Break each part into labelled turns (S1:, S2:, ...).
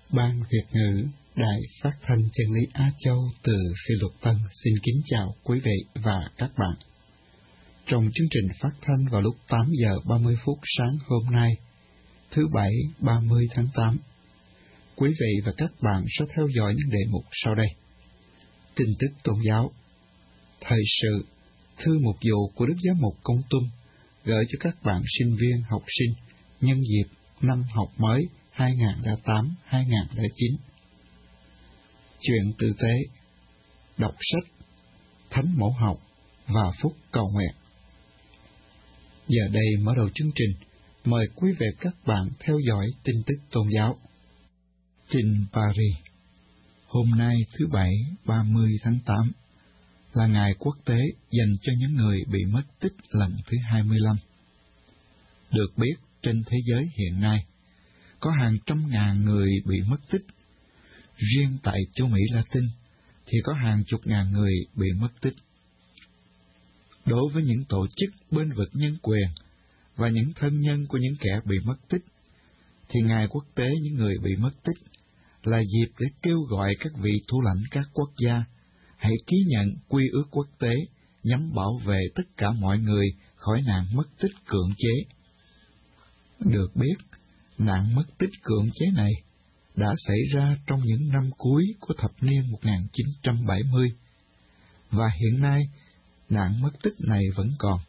S1: Ban Việt ngữ Đài Phát thanh Chân lý Á Châu từ Phi Luật Tân xin kính chào quý vị và các bạn. Trong chương trình phát thanh vào lúc 8 giờ 30 phút sáng hôm nay, thứ Bảy 30 tháng 8, quý vị và các bạn sẽ theo dõi những đề mục sau đây. Tin tức tôn giáo, thời sự, thư mục vụ của Đức Giám mục Công Tum gửi cho các bạn sinh viên học sinh nhân dịp năm học mới 2008-2009. Chuyện tử tế, đọc sách, thánh mẫu học và phúc cầu nguyện. Giờ đây mở đầu chương trình, mời quý vị các bạn theo dõi tin tức tôn giáo. Tin Paris. Hôm nay thứ Bảy 30 tháng 8 là ngày quốc tế dành cho những người bị mất tích lần thứ 25. Được biết, trên thế giới hiện nay, có hàng trăm ngàn người bị mất tích. Riêng tại châu Mỹ Latin thì có hàng chục ngàn người bị mất tích. Đối với những tổ chức bên vực nhân quyền và những thân nhân của những kẻ bị mất tích, thì Ngày Quốc tế những người bị mất tích là dịp để kêu gọi các vị thủ lãnh các quốc gia hãy ký nhận quy ước quốc tế nhằm bảo vệ tất cả mọi người khỏi nạn mất tích cưỡng chế. Được biết, nạn mất tích cưỡng chế này đã xảy ra trong những năm cuối của thập niên 1970, và hiện nay nạn mất tích này vẫn còn.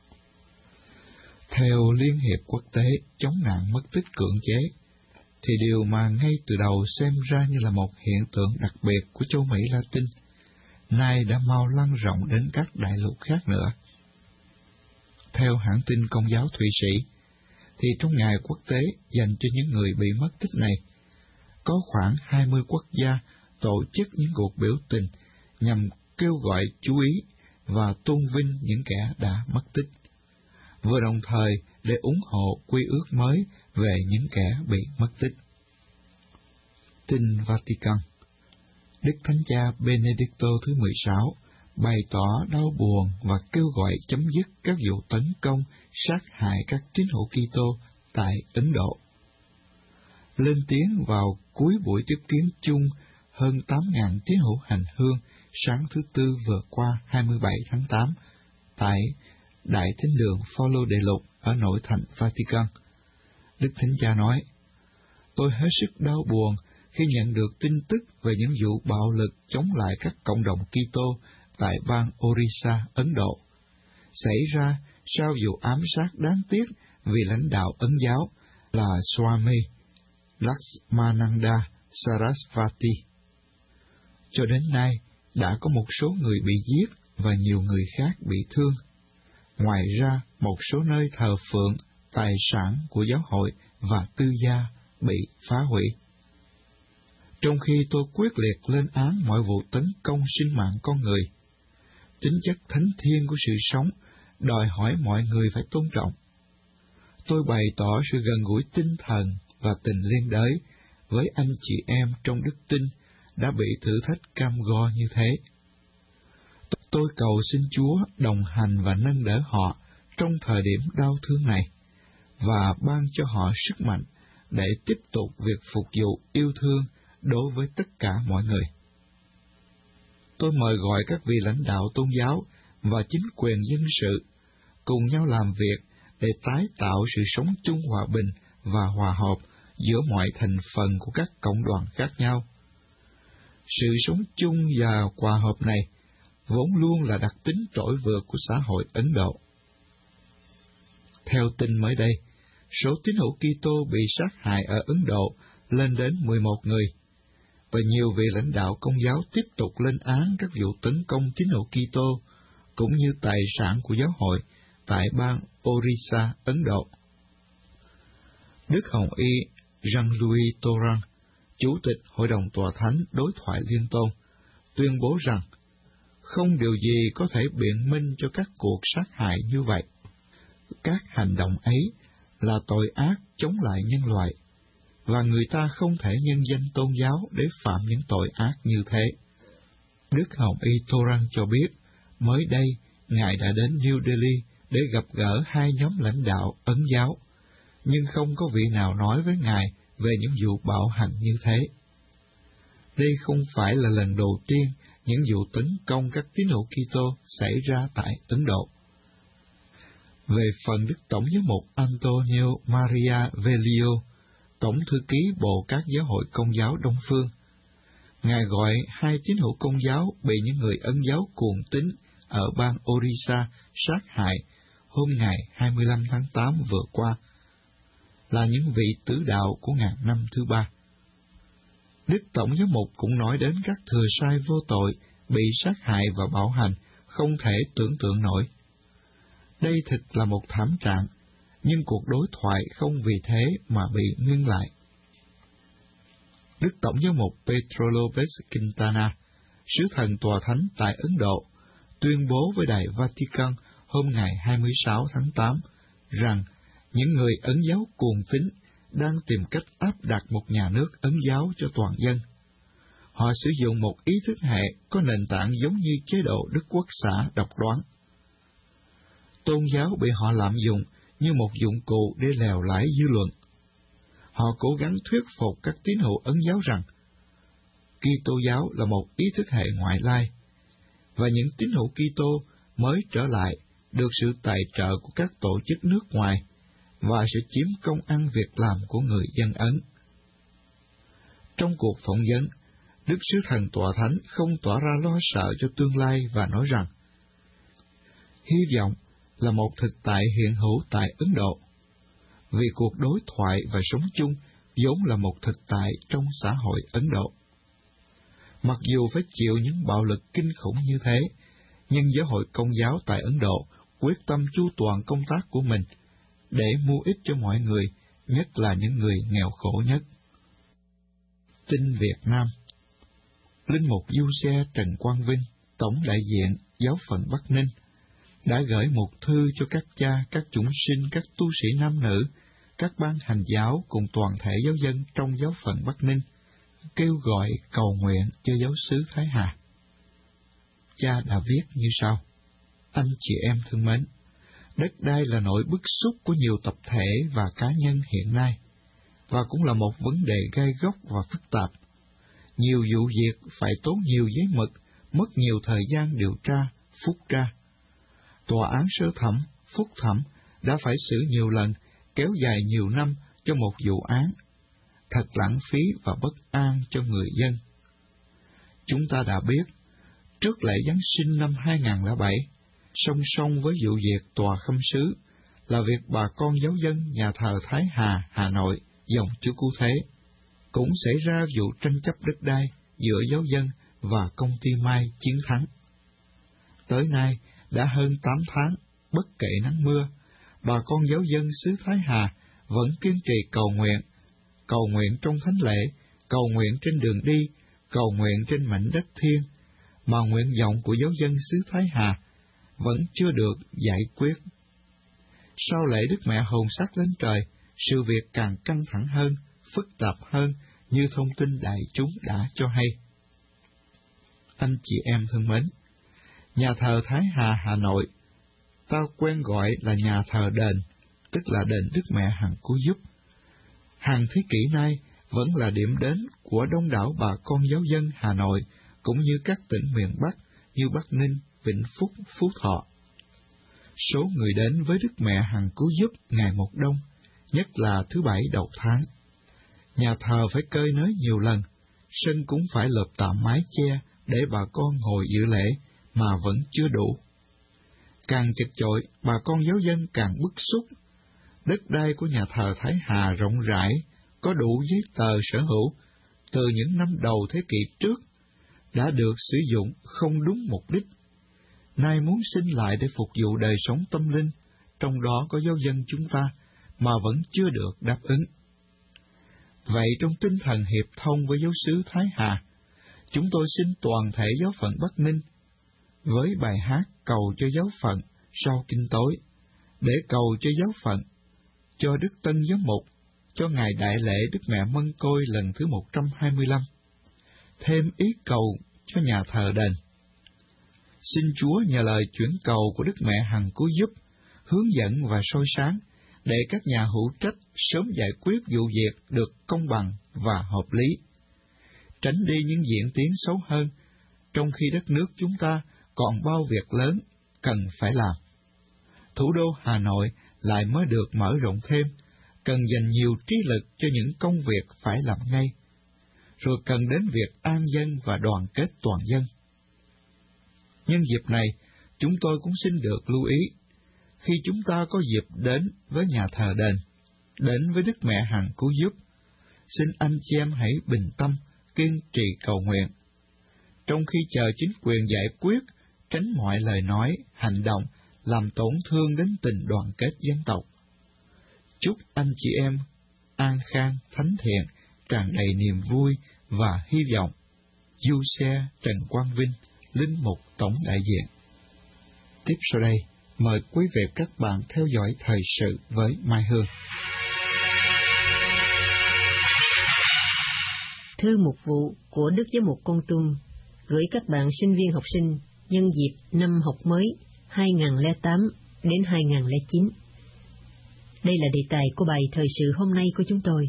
S1: Theo Liên hiệp Quốc tế chống nạn mất tích cưỡng chế, thì điều mà ngay từ đầu xem ra như là một hiện tượng đặc biệt của châu Mỹ Latin, nay đã mau lan rộng đến các đại lục khác nữa. Theo hãng tin Công giáo Thụy Sĩ, thì trong Ngày Quốc tế dành cho những người bị mất tích này, có khoảng 20 quốc gia tổ chức những cuộc biểu tình nhằm kêu gọi chú ý và tôn vinh những kẻ đã mất tích, vừa đồng thời để ủng hộ quy ước mới về những kẻ bị mất tích. Tin Vatican. Đức Thánh Cha Benedicto thứ 16 bày tỏ đau buồn và kêu gọi chấm dứt các vụ tấn công, sát hại các tín hữu Kitô tại Ấn Độ. Lên tiếng vào cuối buổi tiếp kiến chung hơn 8.000 tín hữu hành hương sáng thứ Tư vừa qua 27 tháng 8 tại Đại Thánh đường Phaolô Đệ Lục ở nội thành Vatican, Đức Thánh Cha nói: "Tôi hết sức đau buồn khi nhận được tin tức về những vụ bạo lực chống lại các cộng đồng Kitô tại bang Orissa, Ấn Độ, xảy ra sau vụ ám sát đáng tiếc vì lãnh đạo Ấn giáo là Swami Lakshmananda Sarasvati. Cho đến nay, đã có một số người bị giết và nhiều người khác bị thương. Ngoài ra, một số nơi thờ phượng, tài sản của giáo hội và tư gia bị phá hủy. Trong khi tôi quyết liệt lên án mọi vụ tấn công sinh mạng con người, tính chất thánh thiêng của sự sống đòi hỏi mọi người phải tôn trọng. Tôi bày tỏ sự gần gũi tinh thần và tình liên đới với anh chị em trong đức tin đã bị thử thách cam go như thế. Tôi cầu xin Chúa đồng hành và nâng đỡ họ trong thời điểm đau thương này, và ban cho họ sức mạnh để tiếp tục việc phục vụ yêu thương đối với tất cả mọi người. Tôi mời gọi các vị lãnh đạo tôn giáo và chính quyền dân sự cùng nhau làm việc để tái tạo sự sống chung hòa bình và hòa hợp giữa mọi thành phần của các cộng đoàn khác nhau. Sự sống chung và hòa hợp này vốn luôn là đặc tính trỗi vượt của xã hội Ấn Độ. Theo tin mới đây, số tín hữu Kitô bị sát hại ở Ấn Độ lên đến 11 người, và nhiều vị lãnh đạo công giáo tiếp tục lên án các vụ tấn công tín hữu Kitô cũng như tài sản của giáo hội tại bang Orissa, Ấn Độ. Đức Hồng Y Jean-Louis Torrent, Chủ tịch Hội đồng Tòa Thánh Đối thoại Liên tôn, tuyên bố rằng không điều gì có thể biện minh cho các cuộc sát hại như vậy. Các hành động ấy là tội ác chống lại nhân loại, và người ta không thể nhân danh tôn giáo để phạm những tội ác như thế. Đức Hồng Y Torrent cho biết, mới đây, Ngài đã đến New Delhi để gặp gỡ hai nhóm lãnh đạo Ấn giáo, nhưng không có vị nào nói với Ngài về những vụ bạo hành như thế. Đây không phải là lần đầu tiên những vụ tấn công các tín hữu Kitô xảy ra tại Ấn Độ. Về phần Đức Tổng giám mục Antonio Maria Velio, Tổng thư ký Bộ các giáo hội Công giáo Đông phương, Ngài gọi hai tín hữu Công giáo bị những người Ấn giáo cuồng tín ở bang Orissa sát hại hôm ngày 25 tháng 8 vừa qua là những vị tử đạo của ngàn năm thứ ba. Đức Tổng giám mục cũng nói đến các thừa sai vô tội bị sát hại và bạo hành không thể tưởng tượng nổi. Đây thực là một thảm trạng, nhưng cuộc đối thoại không vì thế mà bị ngưng lại. Đức Tổng giám mục Pedro Lopez Quintana, sứ thần tòa thánh tại Ấn Độ, tuyên bố với Đài Vatican hôm ngày 26 tháng 8 rằng những người Ấn giáo cuồng tín đang tìm cách áp đặt một nhà nước Ấn giáo cho toàn dân. Họ sử dụng một ý thức hệ có nền tảng giống như chế độ Đức Quốc xã độc đoán. Tôn giáo bị họ lạm dụng như một dụng cụ để lèo lái dư luận. Họ cố gắng thuyết phục các tín hữu Ấn giáo rằng Kitô giáo là một ý thức hệ ngoại lai, và những tín hữu Kitô mới trở lại được sự tài trợ của các tổ chức nước ngoài và sẽ chiếm công ăn việc làm của người dân Ấn. Trong cuộc phỏng vấn, Đức Sứ Thần Tọa Thánh không tỏ ra lo sợ cho tương lai và nói rằng hy vọng là một thực tại hiện hữu tại Ấn Độ, vì cuộc đối thoại và sống chung vốn là một thực tại trong xã hội Ấn Độ. Mặc dù phải chịu những bạo lực kinh khủng như thế, nhưng giáo hội Công giáo tại Ấn Độ quyết tâm chu toàn công tác của mình để mua ích cho mọi người, nhất là những người nghèo khổ nhất. Tin Việt Nam. Linh mục Du Xe Trần Quang Vinh, Tổng đại diện Giáo phận Bắc Ninh, đã gửi một thư cho các cha, các chúng sinh, các tu sĩ nam nữ, các ban hành giáo cùng toàn thể giáo dân trong Giáo phận Bắc Ninh, kêu gọi cầu nguyện cho giáo xứ Thái Hà. Cha đã viết như sau: Anh chị em thương mến, đất đai là nỗi bức xúc của nhiều tập thể và cá nhân hiện nay, và cũng là một vấn đề gai góc và phức tạp. Nhiều vụ việc phải tốn nhiều giấy mực, mất nhiều thời gian điều tra, phúc tra. Tòa án sơ thẩm, phúc thẩm đã phải xử nhiều lần, kéo dài nhiều năm cho một vụ án. Thật lãng phí và bất an cho người dân. Chúng ta đã biết, trước lễ Giáng sinh năm 2007, song song với vụ việc tòa khâm sứ, là việc bà con giáo dân nhà thờ Thái Hà, Hà Nội, dòng Chúa Cứu Thế, cũng xảy ra vụ tranh chấp đất đai giữa giáo dân và công ty Mai Chiến Thắng. Tới nay, đã hơn 8 tháng, bất kể nắng mưa, bà con giáo dân xứ Thái Hà vẫn kiên trì cầu nguyện trong thánh lễ, cầu nguyện trên đường đi, cầu nguyện trên mảnh đất thiêng, mà nguyện vọng của giáo dân xứ Thái Hà vẫn chưa được giải quyết. Sau lễ Đức Mẹ hồn xác lên trời, sự việc càng căng thẳng hơn, phức tạp hơn, như thông tin đại chúng đã cho hay. Anh chị em thân mến, nhà thờ Thái Hà, Hà Nội, ta quen gọi là nhà thờ đền, tức là đền Đức Mẹ Hằng Cứu Giúp, hàng thế kỷ nay vẫn là điểm đến của đông đảo bà con giáo dân Hà Nội, cũng như các tỉnh miền Bắc như Bắc Ninh, Vĩnh Phúc, Phú Thọ. Số người đến với Đức Mẹ Hằng Cứu Giúp ngày một đông, nhất là thứ Bảy đầu tháng. Nhà thờ phải cơi nới nhiều lần, sân cũng phải lợp tạm mái che để bà con ngồi dự lễ, mà vẫn chưa đủ. Càng chật chội, bà con giáo dân càng bức xúc. Đất đai của nhà thờ Thái Hà rộng rãi, có đủ giấy tờ sở hữu, từ những năm đầu thế kỷ trước, đã được sử dụng không đúng mục đích. Nay muốn xin lại để phục vụ đời sống tâm linh, trong đó có giáo dân chúng ta, mà vẫn chưa được đáp ứng. Vậy trong tinh thần hiệp thông với giáo xứ Thái Hà, chúng tôi xin toàn thể giáo phận Bắc Ninh, với bài hát cầu cho giáo phận sau kinh tối, để cầu cho giáo phận, cho Đức Tân Giám mục, cho Ngày Đại lễ Đức Mẹ Mân Côi lần thứ 125, thêm ý cầu cho nhà thờ đền. Xin Chúa nhờ lời chuyển cầu của Đức Mẹ Hằng Cứu Giúp, hướng dẫn và soi sáng, để các nhà hữu trách sớm giải quyết vụ việc được công bằng và hợp lý. Tránh đi những diễn tiến xấu hơn, trong khi đất nước chúng ta còn bao việc lớn cần phải làm. Thủ đô Hà Nội lại mới được mở rộng thêm, cần dành nhiều trí lực cho những công việc phải làm ngay, rồi cần đến việc an dân và đoàn kết toàn dân. Nhân dịp này, chúng tôi cũng xin được lưu ý, khi chúng ta có dịp đến với nhà thờ đền, đến với Đức Mẹ Hằng Cứu Giúp, xin anh chị em hãy bình tâm, kiên trì cầu nguyện. Trong khi chờ chính quyền giải quyết, tránh mọi lời nói, hành động làm tổn thương đến tình đoàn kết dân tộc. Chúc anh chị em an khang, thánh thiện, tràn đầy niềm vui và hy vọng. Du Xe Trần Quang Vinh, Linh mục Tổng đại diện. Tiếp sau đây, mời quý vị các bạn theo dõi thời sự với Mai Hương.
S2: Thư mục vụ của Đức Giám mục Kon Tum gửi các bạn sinh viên học sinh nhân dịp năm học mới 2008 đến 2009. Đây là đề tài của bài thời sự hôm nay của chúng tôi.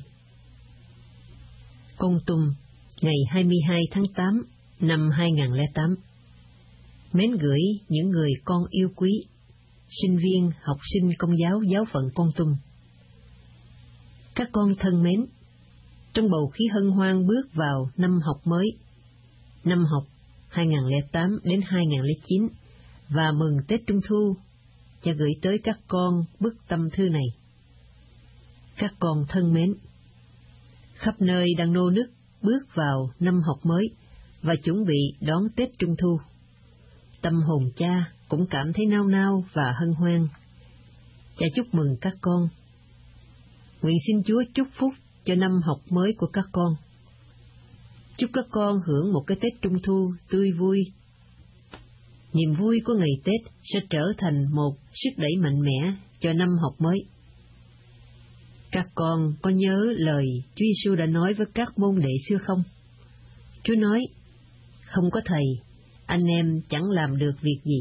S2: Kon Tum, ngày 22 tháng 8 năm 2008. Mến gửi những người con yêu quý, sinh viên, học sinh Công giáo giáo phận Kon Tum. Các con thân mến, trong bầu khí hân hoan bước vào năm học mới, năm học 2008 đến 2009, và mừng Tết Trung Thu, cha gửi tới các con bức tâm thư này. Các con thân mến, khắp nơi đang nô nức bước vào năm học mới và chuẩn bị đón Tết Trung Thu. Tâm hồn cha cũng cảm thấy nao nao và hân hoan. Cha chúc mừng các con. Nguyện xin Chúa chúc phúc cho năm học mới của các con. Chúc các con hưởng một cái Tết Trung Thu tươi vui. Niềm vui của ngày Tết sẽ trở thành một sức đẩy mạnh mẽ cho năm học mới. Các con có nhớ lời Chúa Giêsu đã nói với các môn đệ xưa không? Chúa nói, không có thầy, anh em chẳng làm được việc gì.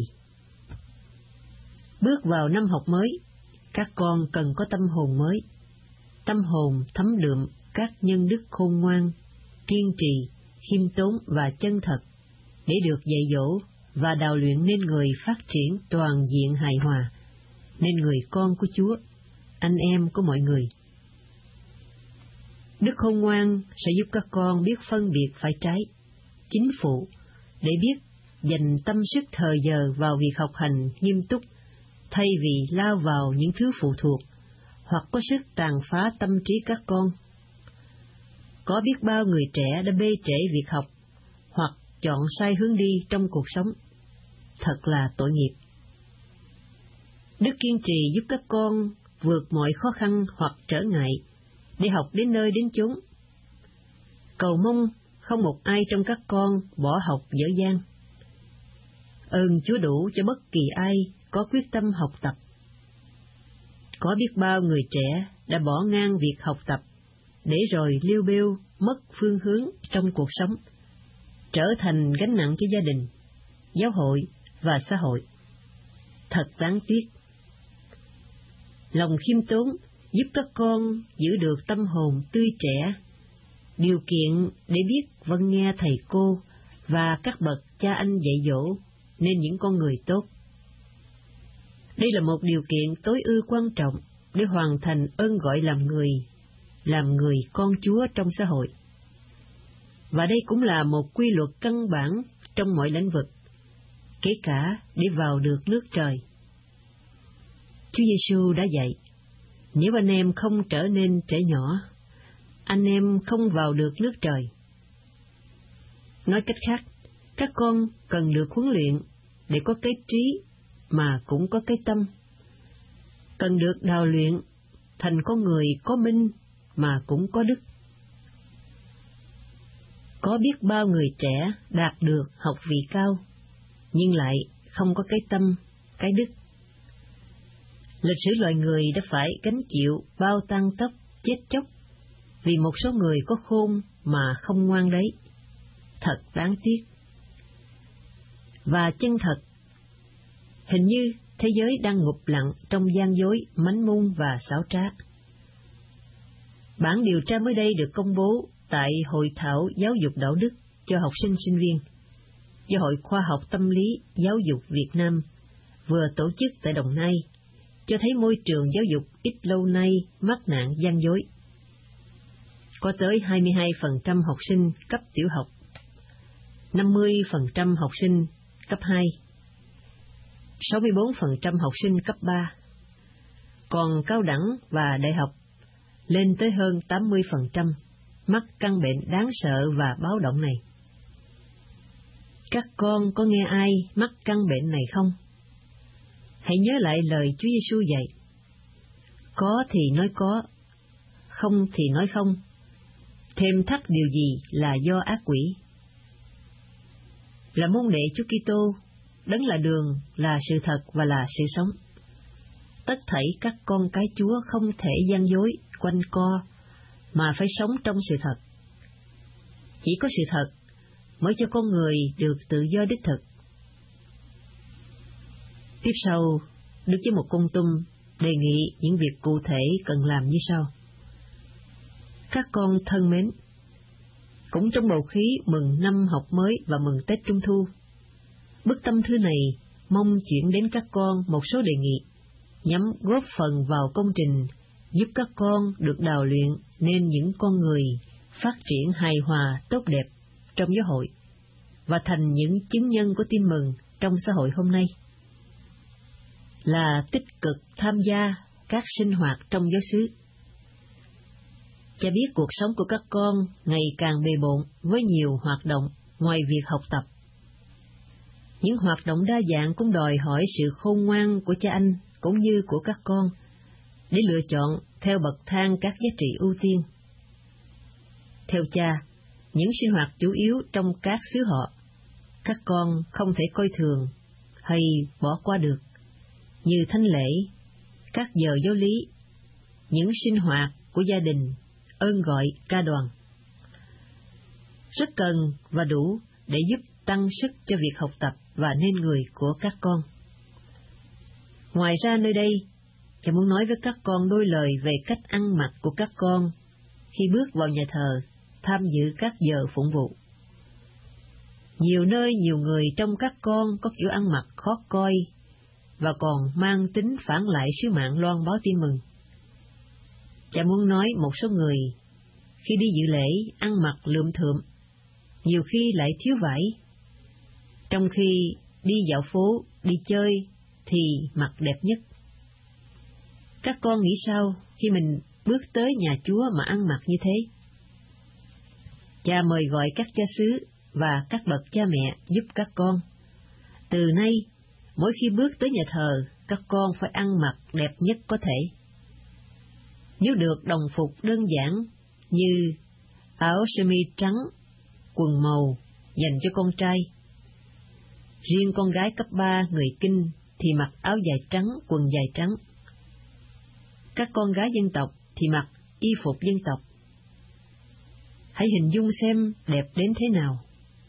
S2: Bước vào năm học mới, các con cần có tâm hồn mới. Tâm hồn thấm đượm các nhân đức khôn ngoan, kiên trì, khiêm tốn và chân thật, để được dạy dỗ và đào luyện nên người phát triển toàn diện hài hòa, nên người con của Chúa, anh em của mọi người. Đức khôn ngoan sẽ giúp các con biết phân biệt phải trái, chính phụ, để biết dành tâm sức thời giờ vào việc học hành nghiêm túc, thay vì lao vào những thứ phụ thuộc, hoặc có sức tàn phá tâm trí các con. Có biết bao người trẻ đã bê trễ việc học, hoặc chọn sai hướng đi trong cuộc sống. Thật là tội nghiệp. Đức kiên trì giúp các con vượt mọi khó khăn hoặc trở ngại, để học đến nơi đến chốn. Cầu mong không một ai trong các con bỏ học dở dang. Ơn Chúa đủ cho bất kỳ ai có quyết tâm học tập. Có biết bao người trẻ đã bỏ ngang việc học tập, để rồi liêu bêu mất phương hướng trong cuộc sống, trở thành gánh nặng cho gia đình, giáo hội và xã hội. Thật đáng tiếc. Lòng khiêm tốn giúp các con giữ được tâm hồn tươi trẻ, điều kiện để biết vâng nghe thầy cô và các bậc cha anh dạy dỗ nên những con người tốt. Đây là một điều kiện tối ưu quan trọng để hoàn thành ơn gọi làm người con Chúa trong xã hội. Và đây cũng là một quy luật căn bản trong mọi lĩnh vực, kể cả để vào được nước trời. Chúa Giêsu đã dạy, nếu anh em không trở nên trẻ nhỏ, anh em không vào được nước trời. Nói cách khác, các con cần được huấn luyện để có cái trí mà cũng có cái tâm, cần được đào luyện thành con người có minh mà cũng có đức. Có biết bao người trẻ đạt được học vị cao, nhưng lại không có cái tâm, cái đức. Lịch sử loài người đã phải gánh chịu bao tăng tốc, chết chóc, vì một số người có khôn mà không ngoan đấy. Thật đáng tiếc. Và chân thật, hình như thế giới đang ngụp lặng trong gian dối, mánh mung và xảo trá. Bản điều tra mới đây được công bố tại Hội thảo Giáo dục đạo đức cho học sinh sinh viên do Hội Khoa học Tâm lý Giáo dục Việt Nam vừa tổ chức tại Đồng Nai, cho thấy môi trường giáo dục ít lâu nay mắc nạn gian dối. Có tới 22% học sinh cấp tiểu học, 50% học sinh cấp 2, 64% học sinh cấp 3, còn cao đẳng và đại học lên tới hơn 80% mắc căn bệnh đáng sợ và báo động này. Các con có nghe ai mắc căn bệnh này không? Hãy nhớ lại lời Chúa Giêsu dạy: có thì nói có, không thì nói không, thêm thắt điều gì là do ác quỷ. Là môn đệ Chúa Kitô, Đấng là đường, là sự thật và là sự sống. Tất thảy các con cái Chúa không thể gian dối, quanh co, mà phải sống trong sự thật. Chỉ có sự thật mới cho con người được tự do đích thực. Tiếp sau, Đức Giám mục Công Tum đề nghị những việc cụ thể cần làm như sau. Các con thân mến, cũng trong bầu khí mừng năm học mới và mừng Tết Trung Thu, bức tâm thư này mong chuyển đến các con một số đề nghị nhằm góp phần vào công trình giúp các con được đào luyện nên những con người phát triển hài hòa tốt đẹp trong giáo hội và thành những chứng nhân của tin mừng trong xã hội hôm nay. Là tích cực tham gia các sinh hoạt trong giáo xứ. Cha biết cuộc sống của các con ngày càng bề bộn với nhiều hoạt động ngoài việc học tập. Những hoạt động đa dạng cũng đòi hỏi sự khôn ngoan của cha anh cũng như của các con để lựa chọn theo bậc thang các giá trị ưu tiên. Theo cha, những sinh hoạt chủ yếu trong các xứ họ, các con không thể coi thường hay bỏ qua được, như thánh lễ, các giờ giáo lý, những sinh hoạt của gia đình, ơn gọi ca đoàn. Rất cần và đủ để giúp tăng sức cho việc học tập và nên người của các con. Ngoài ra nơi đây, cha muốn nói với các con đôi lời về cách ăn mặc của các con khi bước vào nhà thờ, tham dự các giờ phụng vụ. Nhiều nơi nhiều người trong các con có kiểu ăn mặc khó coi và còn mang tính phản lại sứ mạng loan báo tin mừng. Cha muốn nói một số người khi đi dự lễ ăn mặc lượm thượm, nhiều khi lại thiếu vải, trong khi đi dạo phố, đi chơi thì mặc đẹp nhất. Các con nghĩ sao khi mình bước tới nhà Chúa mà ăn mặc như thế? Cha mời gọi các cha xứ và các bậc cha mẹ giúp các con. Từ nay, mỗi khi bước tới nhà thờ, các con phải ăn mặc đẹp nhất có thể. Nếu được đồng phục đơn giản như áo sơ mi trắng, quần màu dành cho con trai. Riêng con gái cấp 3 người Kinh thì mặc áo dài trắng, quần dài trắng. Các con gái dân tộc thì mặc y phục dân tộc. Hãy hình dung xem đẹp đến thế nào.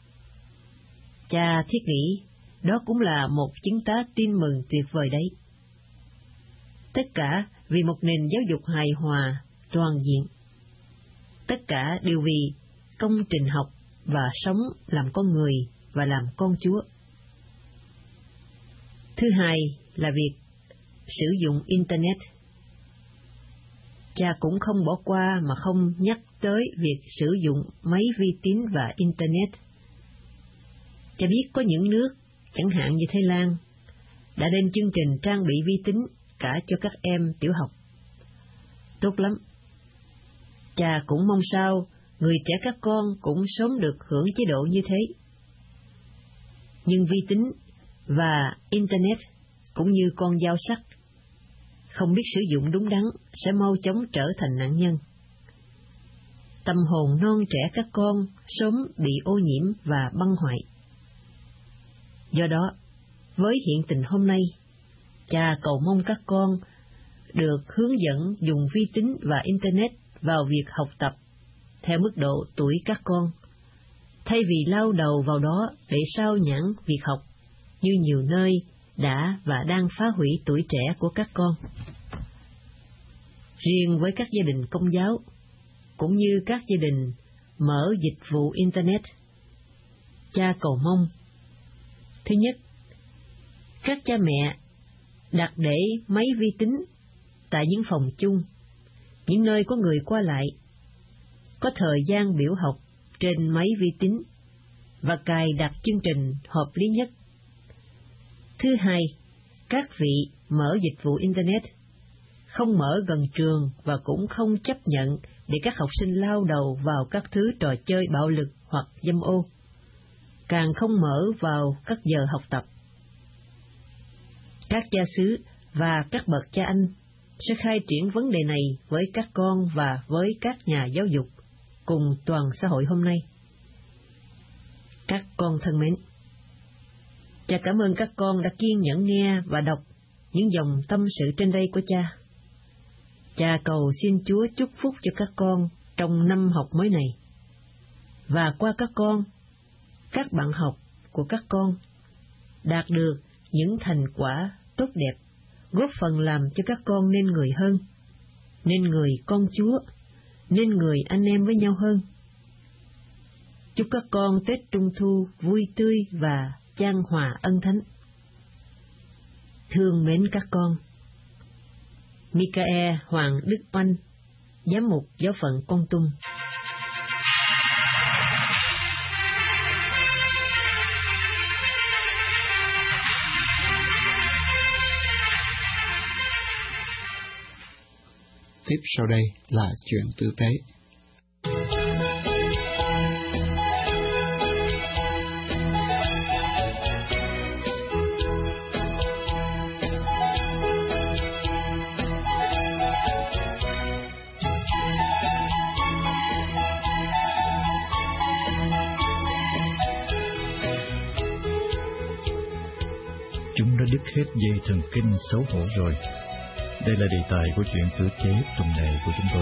S2: Cha thiết nghĩ đó cũng là một chứng tá tin mừng tuyệt vời đấy. Tất cả vì một nền giáo dục hài hòa, toàn diện. Tất cả đều vì công trình học và sống làm con người và làm con Chúa. Thứ hai là việc sử dụng Internet. Cha cũng không bỏ qua mà không nhắc tới việc sử dụng máy vi tính và Internet. Cha biết có những nước, chẳng hạn như Thái Lan, đã lên chương trình trang bị vi tính cả cho các em tiểu học. Tốt lắm. Cha cũng mong sao người trẻ các con cũng sớm được hưởng chế độ như thế. Nhưng vi tính và Internet cũng như con dao sắc, không biết sử dụng đúng đắn sẽ mau chóng trở thành nạn nhân. Tâm hồn non trẻ các con sớm bị ô nhiễm và băng hoại. Do đó, với hiện tình hôm nay, cha cầu mong các con được hướng dẫn dùng vi tính và Internet vào việc học tập theo mức độ tuổi các con, thay vì lao đầu vào đó để sao nhãng việc học như nhiều nơi đã và đang phá hủy tuổi trẻ của các con. Riêng với các gia đình Công giáo, cũng như các gia đình mở dịch vụ Internet, cha cầu mong: thứ nhất, các cha mẹ đặt để máy vi tính tại những phòng chung, những nơi có người qua lại, có thời gian biểu học trên máy vi tính và cài đặt chương trình hợp lý nhất. Thứ hai, các vị mở dịch vụ Internet không mở gần trường và cũng không chấp nhận để các học sinh lao đầu vào các thứ trò chơi bạo lực hoặc dâm ô, càng không mở vào các giờ học tập. Các cha xứ và các bậc cha anh sẽ khai triển vấn đề này với các con và với các nhà giáo dục cùng toàn xã hội hôm nay. Các con thân mến, cha cảm ơn các con đã kiên nhẫn nghe và đọc những dòng tâm sự trên đây của cha. Cha cầu xin Chúa chúc phúc cho các con trong năm học mới này, và qua các con, các bạn học của các con đạt được những thành quả tốt đẹp, góp phần làm cho các con nên người hơn, nên người con Chúa, nên người anh em với nhau hơn. Chúc các con Tết Trung Thu vui tươi và chan hòa ân thánh. Thương mến các con. Michael Hoàng Đức Oanh, Giám mục Giáo phận Kon Tum.
S1: Tiếp sau đây là chuyện tử tế.
S3: Chúng đã đứt hết dây thần kinh xấu hổ rồi. Đây là đề tài của chuyện tử tế tuần này của chúng tôi.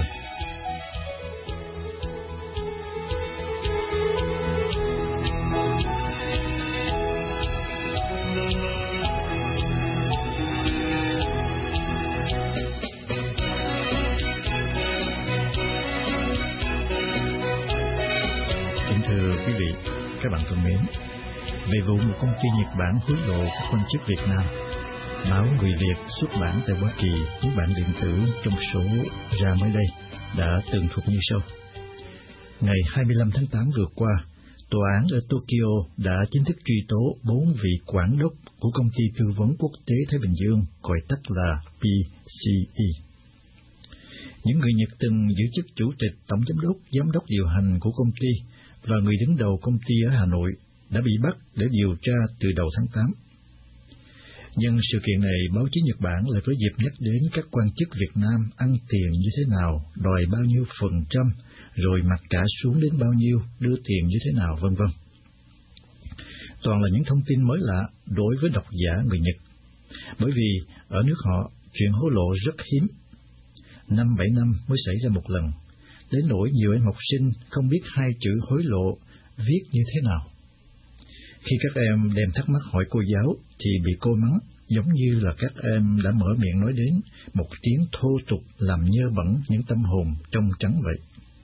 S3: Kính thưa quý vị, các bạn thân mến, về vụ một công ty Nhật Bản hối lộ các quan chức Việt Nam, báo Người Việt xuất bản tại Hoa Kỳ, những bản điện tử trong số ra mới đây đã tường thuật như sau. Ngày 25 tháng 8 vừa qua, tòa án ở Tokyo đã chính thức truy tố 4 vị quản đốc của công ty tư vấn quốc tế Thái Bình Dương, gọi tắt là PCE. Những người Nhật từng giữ chức chủ tịch, tổng giám đốc điều hành của công ty và người đứng đầu công ty ở Hà Nội đã bị bắt để điều tra từ đầu tháng 8. Nhân sự kiện này, báo chí Nhật Bản lại có dịp nhắc đến các quan chức Việt Nam ăn tiền như thế nào, đòi bao nhiêu %, rồi mặc cả xuống đến bao nhiêu, đưa tiền như thế nào, vân vân. Toàn là những thông tin mới lạ đối với độc giả người Nhật, bởi vì ở nước họ chuyện hối lộ rất hiếm. 5-7 năm mới xảy ra một lần, đến nỗi nhiều em học sinh không biết hai chữ hối lộ viết như thế nào. Khi các em đem thắc mắc hỏi cô giáo thì bị cô mắng, giống như là các em đã mở miệng nói đến một tiếng thô tục làm nhơ bẩn những tâm hồn trong trắng vậy.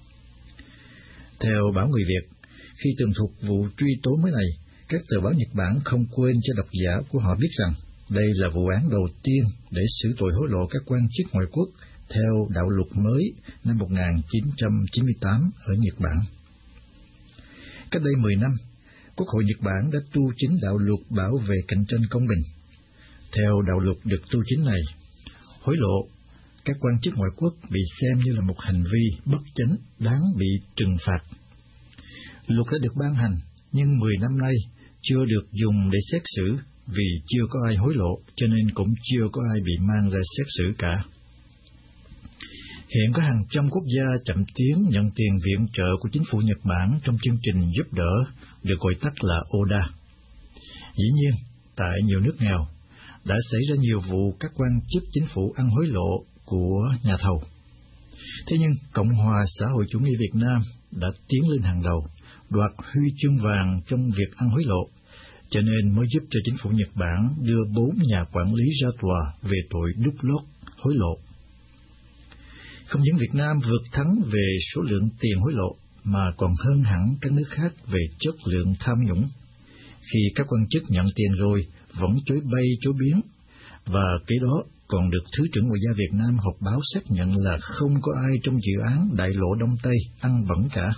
S3: Theo báo Người Việt, khi tường thuật vụ truy tố mới này, các tờ báo Nhật Bản không quên cho độc giả của họ biết rằng đây là vụ án đầu tiên để xử tội hối lộ các quan chức ngoại quốc theo đạo luật mới năm 1998 ở Nhật Bản. Cách đây 10 năm, Quốc hội Nhật Bản đã tu chính đạo luật bảo vệ cạnh tranh công bình. Theo đạo luật được tu chính này, hối lộ các quan chức ngoại quốc bị xem như là một hành vi bất chánh đáng bị trừng phạt. Luật đã được ban hành, nhưng 10 năm nay chưa được dùng để xét xử vì chưa có ai hối lộ, cho nên cũng chưa có ai bị mang ra xét xử cả. Hiện có hàng trăm quốc gia chậm tiến nhận tiền viện trợ của chính phủ Nhật Bản trong chương trình giúp đỡ được gọi tắt là ODA. Dĩ nhiên, tại nhiều nước nghèo, đã xảy ra nhiều vụ các quan chức chính phủ ăn hối lộ của nhà thầu. Thế nhưng, Cộng hòa xã hội chủ nghĩa Việt Nam đã tiến lên hàng đầu, đoạt huy chương vàng trong việc ăn hối lộ, cho nên mới giúp cho chính phủ Nhật Bản đưa 4 nhà quản lý ra tòa về tội đút lót, hối lộ. Không những Việt Nam vượt thắng về số lượng tiền hối lộ, mà còn hơn hẳn các nước khác về chất lượng tham nhũng, khi các quan chức nhận tiền rồi vẫn chối bay chối biến, và kế đó còn được Thứ trưởng Ngoại giao Việt Nam họp báo xác nhận là không có ai trong dự án Đại lộ Đông Tây ăn bẩn cả.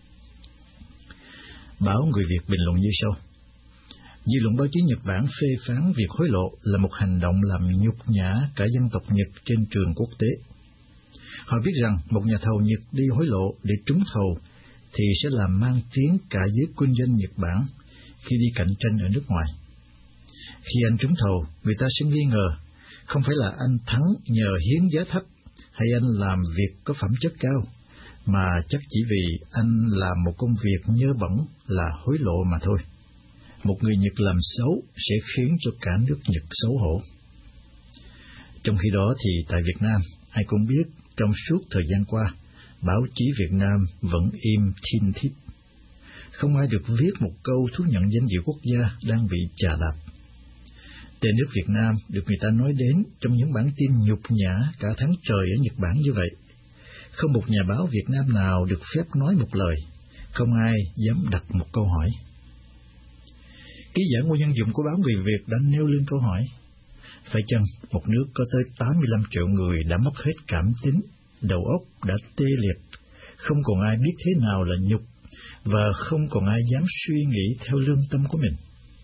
S3: Báo Người Việt bình luận như sau: dư luận báo chí Nhật Bản phê phán việc hối lộ là một hành động làm nhục nhã cả dân tộc Nhật trên trường quốc tế. Họ biết rằng một nhà thầu Nhật đi hối lộ để trúng thầu thì sẽ làm mang tiếng cả giới kinh doanh Nhật Bản khi đi cạnh tranh ở nước ngoài. Khi anh trúng thầu, người ta sẽ nghi ngờ không phải là anh thắng nhờ hiến giá thấp hay anh làm việc có phẩm chất cao, mà chắc chỉ vì anh làm một công việc nhơ bẩn là hối lộ mà thôi. Một người Nhật làm xấu sẽ khiến cho cả nước Nhật xấu hổ. Trong khi đó thì tại Việt Nam, ai cũng biết trong suốt thời gian qua, báo chí Việt Nam vẫn im thin thít. Không ai được viết một câu thú nhận danh dự quốc gia đang bị chà đạp. Tên nước Việt Nam được người ta nói đến trong những bản tin nhục nhã cả tháng trời ở Nhật Bản như vậy. Không một nhà báo Việt Nam nào được phép nói một lời, không ai dám đặt một câu hỏi. Ký giả Ngô Nhân Dụng của báo Người Việt đã nêu lên câu hỏi: phải chăng một nước có tới 85 triệu người đã mất hết cảm tính, đầu óc đã tê liệt, không còn ai biết thế nào là nhục, và không còn ai dám suy nghĩ theo lương tâm của mình?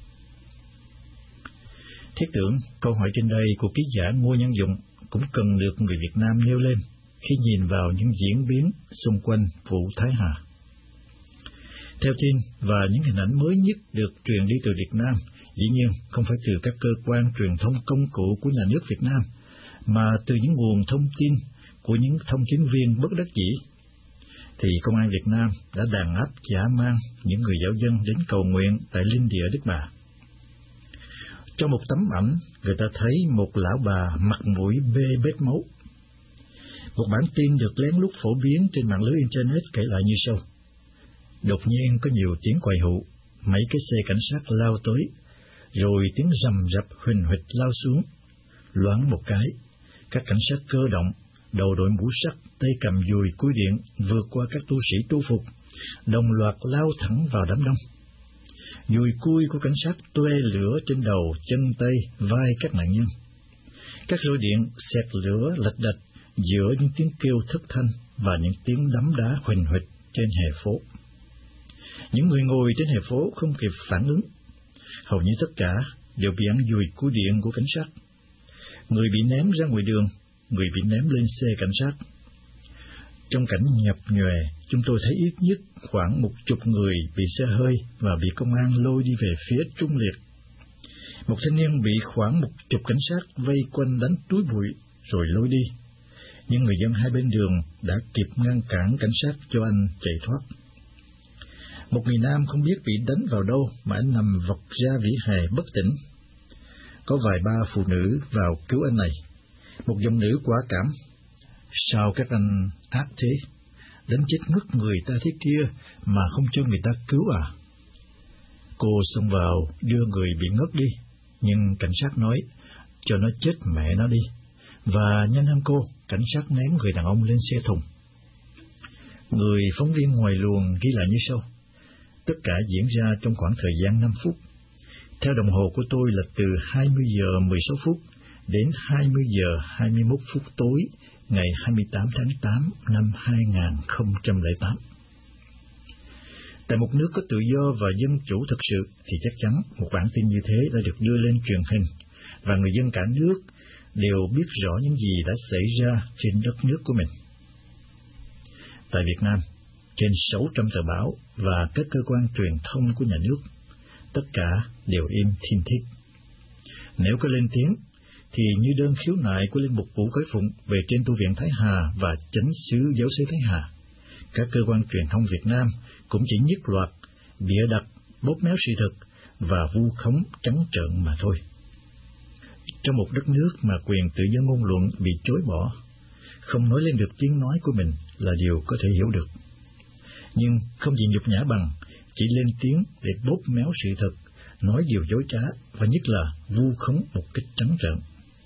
S3: Thiết tưởng câu hỏi trên đây của ký giả Ngô Nhân Dụng cũng cần được người Việt Nam nêu lên khi nhìn vào những diễn biến xung quanh vụ Thái Hà. Theo tin và những hình ảnh mới nhất được truyền đi từ Việt Nam, dĩ nhiên không phải từ các cơ quan truyền thông công cụ của nhà nước Việt Nam, mà từ những nguồn thông tin của những thông tín viên bất đắc dĩ, thì Công an Việt Nam đã đàn áp dã man những người giáo dân đến cầu nguyện tại linh địa Đức Bà. Trong một tấm ảnh, người ta thấy một lão bà mặt mũi bê bết máu. Một bản tin được lén lút phổ biến trên mạng lưới Internet kể lại như sau: đột nhiên có nhiều tiếng còi hụ, mấy cái xe cảnh sát lao tới, rồi tiếng rầm rập huỳnh huỵch lao xuống. Loáng một cái, các cảnh sát cơ động, đầu đội mũ sắt, tay cầm dùi cối điện, vượt qua các tu sĩ tu phục, đồng loạt lao thẳng vào đám đông. Dùi cui của cảnh sát tuê lửa trên đầu, chân tay, vai các nạn nhân. Các roi điện xẹt lửa lạch đạch giữa những tiếng kêu thất thanh và những tiếng đấm đá huỳnh huỵch trên hè phố. Những người ngồi trên hè phố không kịp phản ứng. Hầu như tất cả đều bị ăn dùi cối điện của cảnh sát. Người bị ném ra ngoài đường, người bị ném lên xe cảnh sát. Trong cảnh nhập nhòe, chúng tôi thấy ít nhất khoảng 10 người bị xe hơi và bị công an lôi đi về phía Trung Liệt. Một thanh niên bị khoảng 10 cảnh sát vây quanh đánh túi bụi rồi lôi đi. Nhưng người dân hai bên đường đã kịp ngăn cản cảnh sát cho anh chạy thoát. Một người nam không biết bị đánh vào đâu mà anh nằm vật ra vỉa hè bất tỉnh. Có vài ba phụ nữ vào cứu anh này. Một giọng nữ quả cảm: sao các anh ác thế, đánh chết ngất người ta thế kia mà không cho người ta cứu à? Cô xông vào đưa người bị ngất đi, nhưng cảnh sát nói cho nó chết mẹ nó đi, và nhanh hơn cô, cảnh sát ném người đàn ông lên xe thùng. Người phóng viên ngoài luồng ghi lại như sau: tất cả diễn ra trong khoảng thời gian 5 phút. Theo đồng hồ của tôi là từ 20 giờ 16 phút đến 20 giờ 21 phút tối ngày 28 tháng 8 năm 2008. Tại một nước có tự do và dân chủ thực sự thì chắc chắn một bản tin như thế đã được đưa lên truyền hình, và người dân cả nước đều biết rõ những gì đã xảy ra trên đất nước của mình. Tại Việt Nam, trên 600 tờ báo và các cơ quan truyền thông của nhà nước, tất cả đều im thin thít. Nếu có lên tiếng, thì như đơn khiếu nại của Linh Mục Vũ Cối Phụng về trên tu viện Thái Hà và chánh xứ giáo xứ Thái Hà, các cơ quan truyền thông Việt Nam cũng chỉ nhất loạt bịa đặt, bóp méo sự thật và vu khống trắng trợn mà thôi. Trong một đất nước mà quyền tự do ngôn luận bị chối bỏ, không nói lên được tiếng nói của mình là điều có thể hiểu được. Nhưng không gì nhục nhã bằng chỉ lên tiếng để bóp méo sự thật, nói điều dối trá và nhất là vu khống một cách trắng trợn.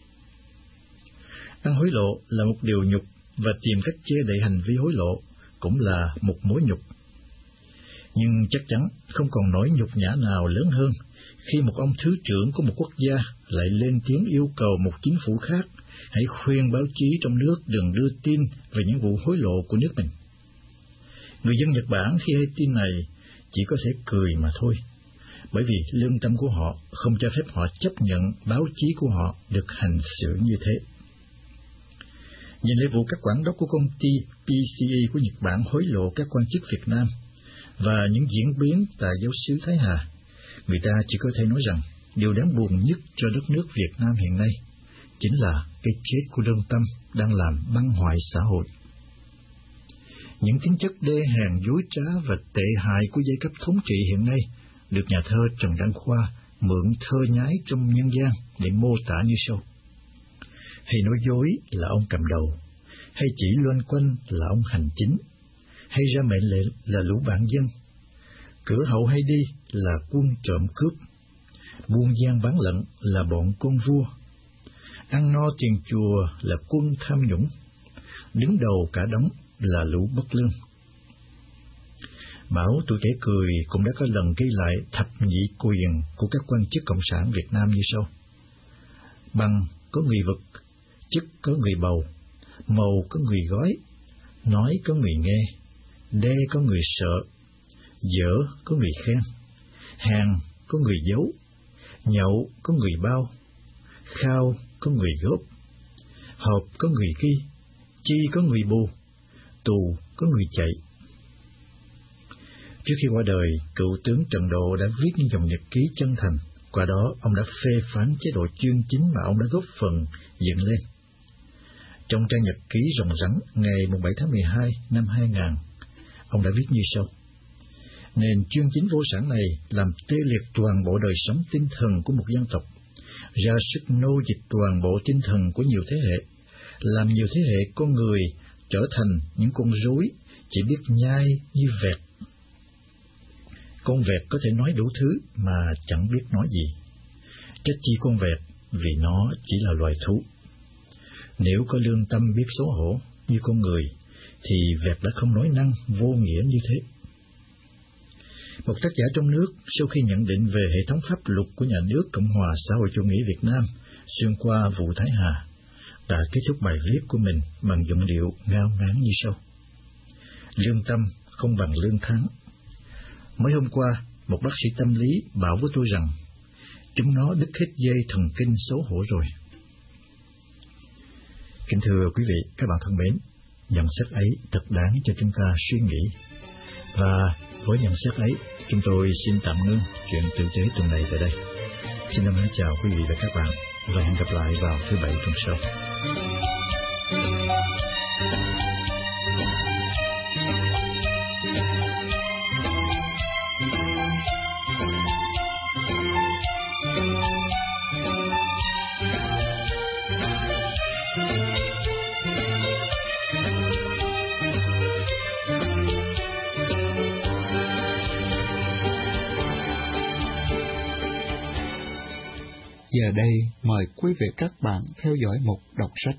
S3: Ăn hối lộ là một điều nhục và tìm cách che đậy hành vi hối lộ cũng là một mối nhục. Nhưng chắc chắn không còn nỗi nhục nhã nào lớn hơn khi một ông thứ trưởng của một quốc gia lại lên tiếng yêu cầu một chính phủ khác hãy khuyên báo chí trong nước đừng đưa tin về những vụ hối lộ của nước mình. Người dân Nhật Bản khi hay tin này chỉ có thể cười mà thôi, bởi vì lương tâm của họ không cho phép họ chấp nhận báo chí của họ được hành xử như thế. Nhìn lại vụ các quản đốc của công ty PCE của Nhật Bản hối lộ các quan chức Việt Nam và những diễn biến tại giáo xứ Thái Hà, người ta chỉ có thể nói rằng điều đáng buồn nhất cho đất nước Việt Nam hiện nay chính là cái chết của lương tâm đang làm băng hoại xã hội. Những tính chất đê hèn, dối trá và tệ hại của giai cấp thống trị hiện nay được nhà thơ Trần Đăng Khoa mượn thơ nhái trong nhân gian để mô tả như sau: hay nói dối là ông cầm đầu, hay chỉ loanh quanh là ông hành chính, hay ra mệnh lệnh là lũ bạn dân, cửa hậu hay đi là quân trộm cướp, buôn gian bán lận là bọn con vua, ăn no tiền chùa là quân tham nhũng, đứng đầu cả đống là lũ bất lương. Bảo Tuổi Trẻ Cười cũng đã có lần ghi lại thập nhị quyền của các quan chức Cộng sản Việt Nam như sau: bằng có người vực, chức có người bầu, màu có người gói, nói có người nghe, đe có người sợ, dở có người khen, hàng có người giấu, nhậu có người bao, khao có người góp, họp có người ghi, chi có người bù, tù có người chạy. Trước khi qua đời, cựu tướng Trần Độ đã viết những dòng nhật ký chân thành, qua đó ông đã phê phán chế độ chuyên chính mà ông đã góp phần dựng lên. Trong trang nhật ký ròng rắn ngày 7 tháng 12 năm 2000, ông đã viết như sau: nền chuyên chính vô sản này làm tê liệt toàn bộ đời sống tinh thần của một dân tộc, ra sức nô dịch toàn bộ tinh thần của nhiều thế hệ, làm nhiều thế hệ con người trở thành những con rối chỉ biết nhai như vẹt. Con vẹt có thể nói đủ thứ mà chẳng biết nói gì. Trách chi con vẹt, vì nó chỉ là loài thú. Nếu có lương tâm biết xấu hổ như con người, thì vẹt đã không nói năng vô nghĩa như thế. Một tác giả trong nước sau khi nhận định về hệ thống pháp luật của nhà nước Cộng hòa xã hội chủ nghĩa Việt Nam xuyên qua vụ Thái Hà đã kết thúc bài viết của mình bằng giọng điệu ngao ngán như sau: lương tâm không bằng lương tháng. Mới hôm qua, một bác sĩ tâm lý bảo với tôi rằng chúng nó đứt hết dây thần kinh xấu hổ rồi. Kính thưa quý vị, các bạn thân mến, nhận xét ấy thật đáng cho chúng ta suy nghĩ. Và với nhận xét ấy, chúng tôi xin tạm ngưng chuyện tử tế tuần này tại đây. Xin thân ái chào quý vị và các bạn, và hẹn gặp lại vào thứ Bảy tuần sau.
S1: Giờ đây, mời quý vị các bạn theo dõi một đọc sách.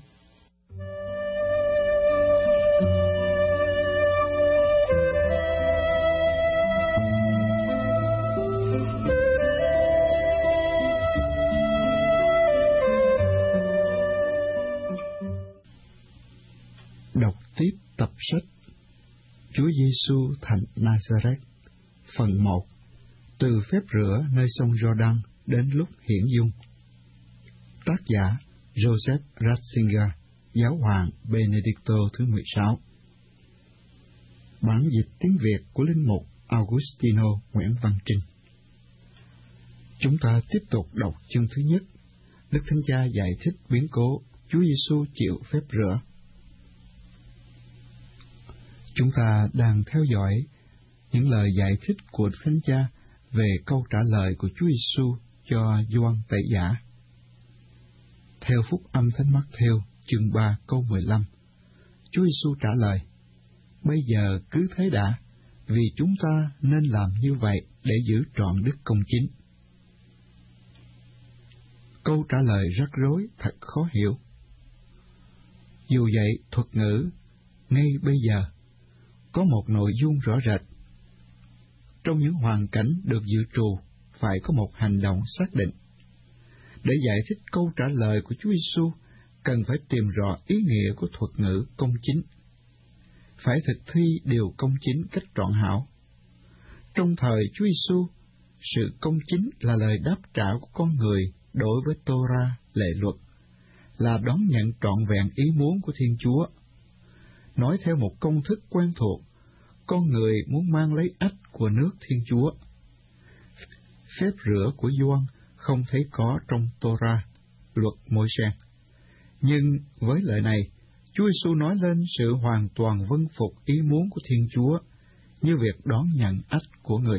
S1: Đọc tiếp tập sách Chúa Giêsu thành Nazareth, phần 1, từ phép rửa nơi sông Jordan đến lúc hiển dung. Tác giả Joseph Ratzinger, Giáo hoàng Benedicto thứ 16. Bản dịch tiếng Việt của Linh mục Augustino Nguyễn Văn Trinh. Chúng ta tiếp tục đọc chương thứ nhất. Đức Thánh Cha giải thích biến cố Chúa Giêsu chịu phép rửa. Chúng ta đang theo dõi những lời giải thích của Đức Thánh Cha về câu trả lời của Chúa Giêsu cho Gioan Tẩy Giả. Theo Phúc Âm Thánh Mác-thêu chương 3 câu 15, Chúa Giêsu trả lời: bây giờ cứ thế đã, vì chúng ta nên làm như vậy để giữ trọn đức công chính. Câu trả lời rắc rối thật khó hiểu. Dù vậy, thuật ngữ ngay bây giờ có một nội dung rõ rệt. Trong những hoàn cảnh được dự trù, phải có một hành động xác định. Để giải thích câu trả lời của Chúa Giêsu, cần phải tìm rõ ý nghĩa của thuật ngữ công chính. Phải thực thi điều công chính cách trọn hảo. Trong thời Chúa Giêsu, sự công chính là lời đáp trả của con người đối với Tô-ra, lệ luật, là đón nhận trọn vẹn ý muốn của Thiên Chúa. Nói theo một công thức quen thuộc, con người muốn mang lấy ách của nước Thiên Chúa. Phép rửa của Gioan không thấy có trong Tô-ra, luật Môi-se. Nhưng với lời này, Chúa Giêsu nói lên sự hoàn toàn vâng phục ý muốn của Thiên Chúa, như việc đón nhận ách của người.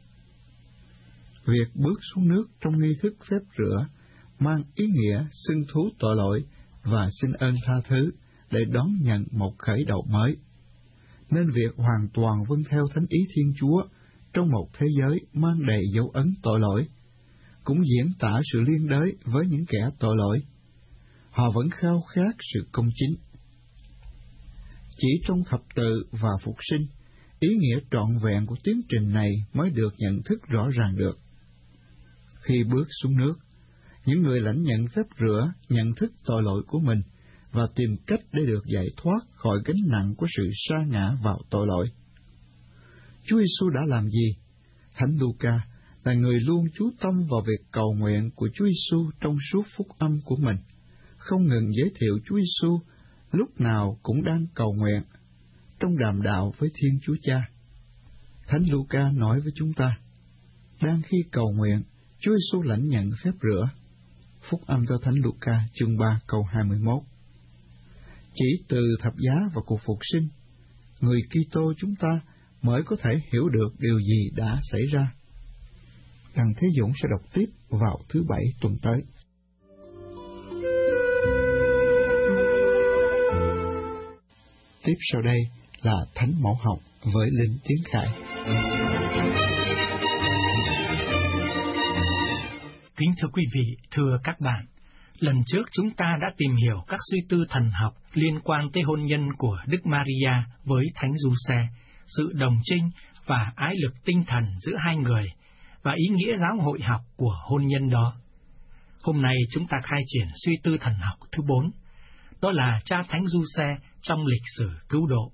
S1: Việc bước xuống nước trong nghi thức phép rửa mang ý nghĩa xưng thú tội lỗi và xin ơn tha thứ để đón nhận một khởi đầu mới. Nên việc hoàn toàn vâng theo thánh ý Thiên Chúa trong một thế giới mang đầy dấu ấn tội lỗi cũng diễn tả sự liên đới với những kẻ tội lỗi. Họ vẫn khao khát sự công chính. Chỉ trong thập tự và phục sinh, ý nghĩa trọn vẹn của tiến trình này mới được nhận thức rõ ràng được. Khi bước xuống nước, những người lãnh nhận phép rửa nhận thức tội lỗi của mình và tìm cách để được giải thoát khỏi gánh nặng của sự sa ngã vào tội lỗi. Chúa Giêsu đã làm gì? Thánh Luca là người luôn chú tâm vào việc cầu nguyện của Chúa Giêsu trong suốt phúc âm của mình, không ngừng giới thiệu Chúa Giêsu lúc nào cũng đang cầu nguyện trong đàm đạo với Thiên Chúa Cha. Thánh Luca nói với chúng ta, đang khi cầu nguyện, Chúa Giêsu lãnh nhận phép rửa. Phúc âm cho Thánh Luca chương 3 câu 21. Chỉ từ thập giá và cuộc phục sinh, người Kitô chúng ta mới có thể hiểu được điều gì đã xảy ra. Đặng Thế Dũng sẽ đọc tiếp vào thứ Bảy tuần tới. Tiếp sau đây là Thánh Mẫu Học với Linh Tiến Khải.
S4: Kính thưa quý vị, thưa các bạn, lần trước chúng ta đã tìm hiểu các suy tư thần học liên quan tới hôn nhân của Đức Maria với Thánh Giuse, sự đồng trinh và ái lực tinh thần giữa hai người, và ý nghĩa giáo hội học của hôn nhân đó. Hôm nay chúng ta khai triển suy tư thần học thứ 4, đó là cha Thánh Giuse trong lịch sử cứu độ.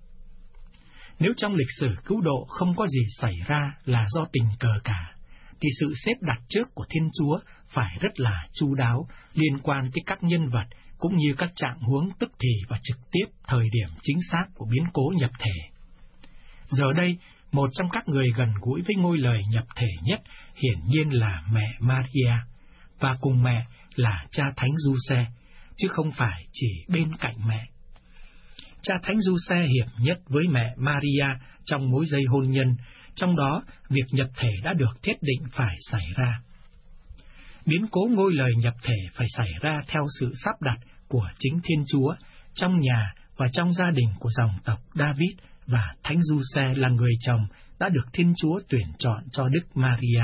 S4: Nếu trong lịch sử cứu độ không có gì xảy ra là do tình cờ cả, thì sự xếp đặt trước của Thiên Chúa phải rất là chu đáo, liên quan tới các nhân vật cũng như các trạng huống tức thì và trực tiếp thời điểm chính xác của biến cố nhập thể. Giờ đây, một trong các người gần gũi với ngôi lời nhập thể nhất hiển nhiên là mẹ Maria, và cùng mẹ là cha Thánh Giuse, chứ không phải chỉ bên cạnh mẹ. Cha Thánh Giuse hiệp nhất với mẹ Maria trong mối dây hôn nhân, trong đó việc nhập thể đã được thiết định phải xảy ra. Biến cố ngôi lời nhập thể phải xảy ra theo sự sắp đặt của chính Thiên Chúa, trong nhà và trong gia đình của dòng tộc David, và Thánh Giuse là người chồng đã được Thiên Chúa tuyển chọn cho Đức Maria.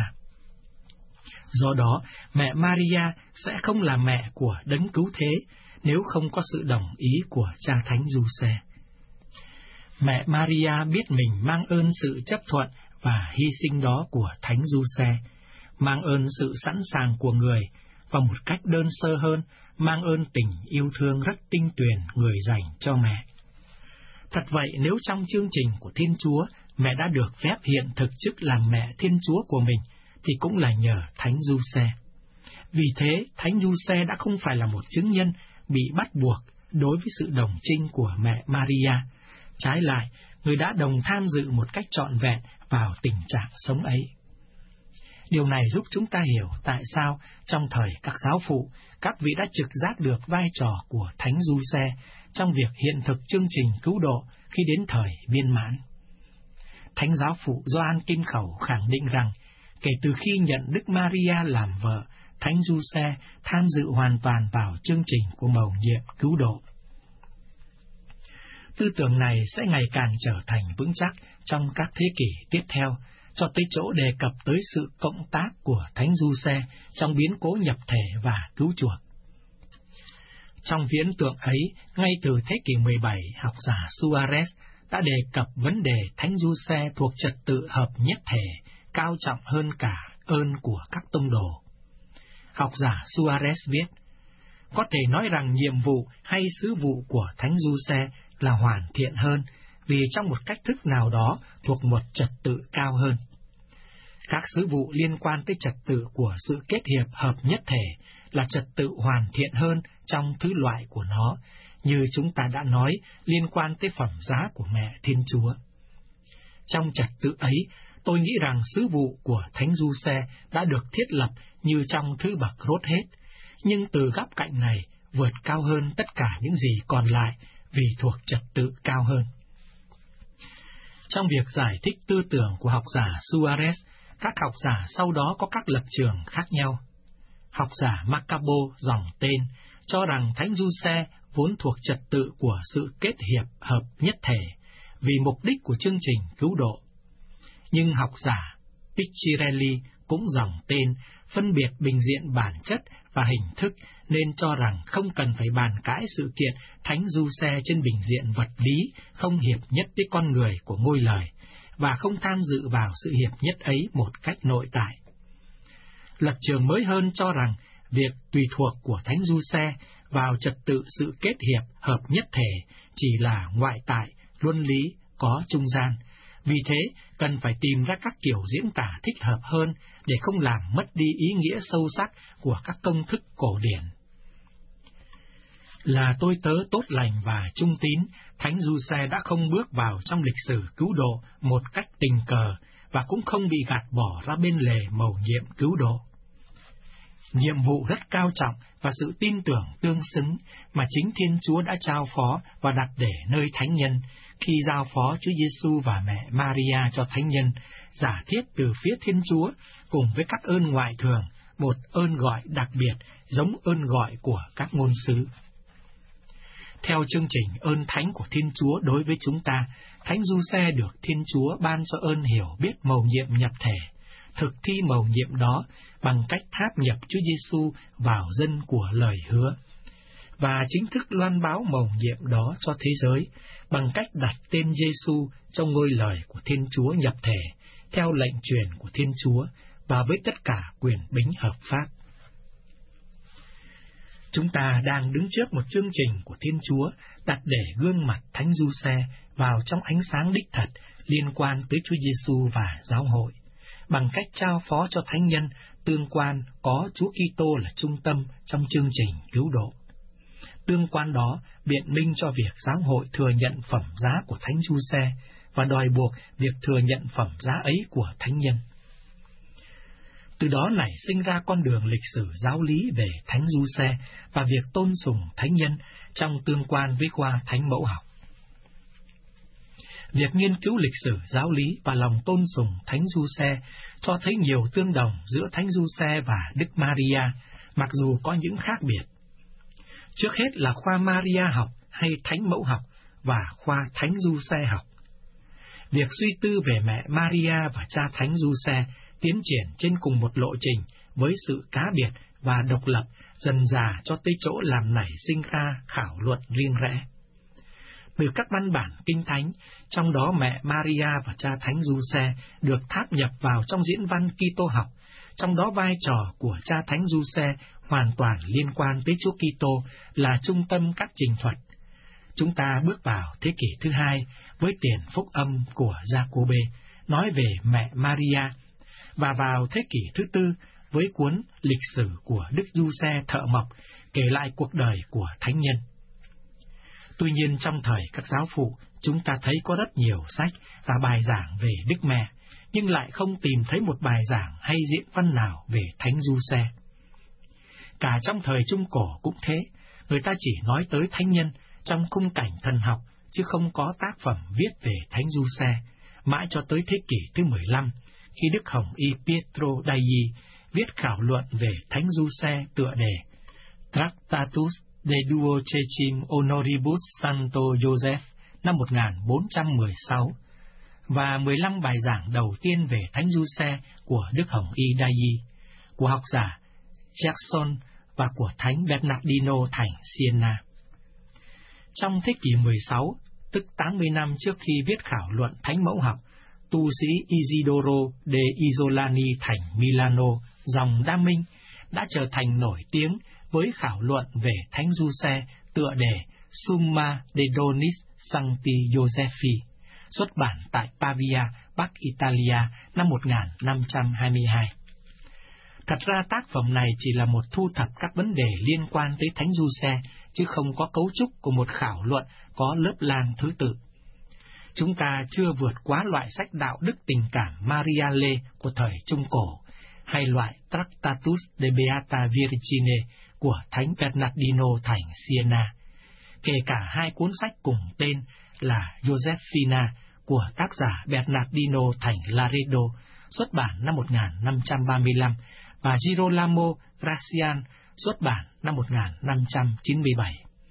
S4: Do đó, mẹ Maria sẽ không là mẹ của Đấng Cứu Thế nếu không có sự đồng ý của cha Thánh Giuse. Mẹ Maria biết mình mang ơn sự chấp thuận và hy sinh đó của Thánh Giuse, mang ơn sự sẵn sàng của người, và một cách đơn sơ hơn, mang ơn tình yêu thương rất tinh tuyền người dành cho mẹ. Thật vậy, nếu trong chương trình của Thiên Chúa, mẹ đã được phép hiện thực chức làm mẹ Thiên Chúa của mình, thì cũng là nhờ Thánh Giuse. Vì thế, Thánh Giuse đã không phải là một chứng nhân bị bắt buộc đối với sự đồng trinh của mẹ Maria. Trái lại, người đã đồng tham dự một cách trọn vẹn vào tình trạng sống ấy. Điều này giúp chúng ta hiểu tại sao trong thời các giáo phụ, các vị đã trực giác được vai trò của Thánh Giuse trong việc hiện thực chương trình cứu độ khi đến thời viên mãn. Thánh giáo phụ Gioan Kinh Khẩu khẳng định rằng, kể từ khi nhận Đức Maria làm vợ, Thánh Giuse tham dự hoàn toàn vào chương trình của mầu nhiệm cứu độ. Tư tưởng này sẽ ngày càng trở thành vững chắc trong các thế kỷ tiếp theo, cho tới chỗ đề cập tới sự cộng tác của Thánh Giuse trong biến cố nhập thể và cứu chuộc. Trong viễn tượng ấy, ngay từ thế kỷ 17, học giả Suarez đã đề cập vấn đề Thánh Giuse thuộc trật tự hợp nhất thể cao trọng hơn cả ơn của các tông đồ. Học giả Suarez viết, có thể nói rằng nhiệm vụ hay sứ vụ của Thánh Giuse là hoàn thiện hơn, vì trong một cách thức nào đó thuộc một trật tự cao hơn. Các sứ vụ liên quan tới trật tự của sự kết hiệp hợp nhất thể là trật tự hoàn thiện hơn trong thứ loại của nó, như chúng ta đã nói, liên quan tới phẩm giá của mẹ Thiên Chúa. Trong trật tự ấy, tôi nghĩ rằng sứ vụ của Thánh Giuse đã được thiết lập như trong thứ bậc rốt hết, nhưng từ góc cạnh này vượt cao hơn tất cả những gì còn lại vì thuộc trật tự cao hơn. Trong việc giải thích tư tưởng của học giả Suarez, các học giả sau đó có các lập trường khác nhau. Học giả Macabo dòng tên cho rằng Thánh Giuse vốn thuộc trật tự của sự kết hiệp hợp nhất thể vì mục đích của chương trình cứu độ. Nhưng học giả Piccinelli cũng dòng tên phân biệt bình diện bản chất và hình thức nên cho rằng không cần phải bàn cãi sự kiện Thánh Giuse trên bình diện vật lý không hiệp nhất với con người của ngôi lời và không tham dự vào sự hiệp nhất ấy một cách nội tại. Lập trường mới hơn cho rằng việc tùy thuộc của Thánh Giuse vào trật tự sự kết hiệp hợp nhất thể chỉ là ngoại tại, luân lý, có trung gian. Vì thế, cần phải tìm ra các kiểu diễn tả thích hợp hơn để không làm mất đi ý nghĩa sâu sắc của các công thức cổ điển. Là tôi tớ tốt lành và trung tín, Thánh Giuse đã không bước vào trong lịch sử cứu độ một cách tình cờ và cũng không bị gạt bỏ ra bên lề mầu nhiệm cứu độ. Nhiệm vụ rất cao trọng và sự tin tưởng tương xứng mà chính Thiên Chúa đã trao phó và đặt để nơi thánh nhân khi giao phó Chúa Giêsu và mẹ Maria cho thánh nhân, giả thiết từ phía Thiên Chúa cùng với các ơn ngoại thường, một ơn gọi đặc biệt giống ơn gọi của các ngôn sứ. Theo chương trình ơn thánh của Thiên Chúa đối với chúng ta, Thánh Giuse được Thiên Chúa ban cho ơn hiểu biết mầu nhiệm nhập thể, thực thi mầu nhiệm đó bằng cách tháp nhập Chúa Giêsu vào dân của lời hứa, và chính thức loan báo mầu nhiệm đó cho thế giới bằng cách đặt tên Giêsu trong ngôi lời của Thiên Chúa nhập thể theo lệnh truyền của Thiên Chúa và với tất cả quyền bính hợp pháp. Chúng ta đang đứng trước một chương trình của Thiên Chúa đặt để gương mặt Thánh Giuse vào trong ánh sáng đích thật liên quan tới Chúa Giêsu và giáo hội, bằng cách trao phó cho thánh nhân tương quan có Chúa Kitô là trung tâm trong chương trình cứu độ. Tương quan đó biện minh cho việc giáo hội thừa nhận phẩm giá của Thánh Giuse và đòi buộc việc thừa nhận phẩm giá ấy của thánh nhân. Từ đó nảy sinh ra con đường lịch sử giáo lý về Thánh Giuse và việc tôn sùng thánh nhân trong tương quan với khoa thánh mẫu học. Việc nghiên cứu lịch sử giáo lý và lòng tôn sùng Thánh Giuse cho thấy nhiều tương đồng giữa Thánh Giuse và Đức Maria, mặc dù có những khác biệt. Trước hết là khoa Maria học hay Thánh mẫu học và khoa Thánh Giuse học. Việc suy tư về mẹ Maria và cha Thánh Giuse tiến triển trên cùng một lộ trình với sự cá biệt và độc lập dần dà cho tới chỗ làm nảy sinh ra khảo luận riêng rẽ. Từ các văn bản kinh thánh, trong đó mẹ Maria và cha Thánh Giuse được tháp nhập vào trong diễn văn Kitô học, trong đó vai trò của cha Thánh Giuse hoàn toàn liên quan tới Chúa Kitô là trung tâm các trình thuật. Chúng ta bước vào thế kỷ thứ hai với tiền phúc âm của Giacôbê nói về mẹ Maria, và vào thế kỷ thứ tư với cuốn lịch sử của Đức Giuse thợ mộc kể lại cuộc đời của thánh nhân. Tuy nhiên trong thời các giáo phụ, chúng ta thấy có rất nhiều sách và bài giảng về Đức Mẹ, nhưng lại không tìm thấy một bài giảng hay diễn văn nào về Thánh Giuse. Cả trong thời Trung Cổ cũng thế, người ta chỉ nói tới thánh nhân trong khung cảnh thần học, chứ không có tác phẩm viết về Thánh Giuse, mãi cho tới thế kỷ thứ 15, khi Đức Hồng Y Pietro Dai viết khảo luận về Thánh Giuse tựa đề Tractatus de Duodecim Honoribus Santo Joseph năm 1416, và 15 bài giảng đầu tiên về Thánh Giuse của Đức Hồng Y Dayi, của học giả Jackson và của Thánh Bernardino thành Siena. Trong thế kỷ 16, tức 80 năm trước khi viết khảo luận Thánh Mẫu học, tu sĩ Isidoro de Isolani thành Milano, dòng Đa Minh, đã trở thành nổi tiếng với khảo luận về Thánh Giuse tựa đề Summa de Donis Sancti Josephi, xuất bản tại Pavia, Bắc Italia năm 1522. Thật ra tác phẩm này chỉ là một thu thập các vấn đề liên quan tới Thánh Giuse, chứ không có cấu trúc của một khảo luận có lớp lang thứ tự. Chúng ta chưa vượt quá loại sách đạo đức tình cảm Mariale của thời Trung Cổ, hay loại Tractatus de Beata Virgine của Thánh Bernardino thành Siena, kể cả hai cuốn sách cùng tên là Josephina của tác giả Bernardino thành Laredo, xuất bản năm 1535, và Girolamo Gracian, xuất bản năm 1597.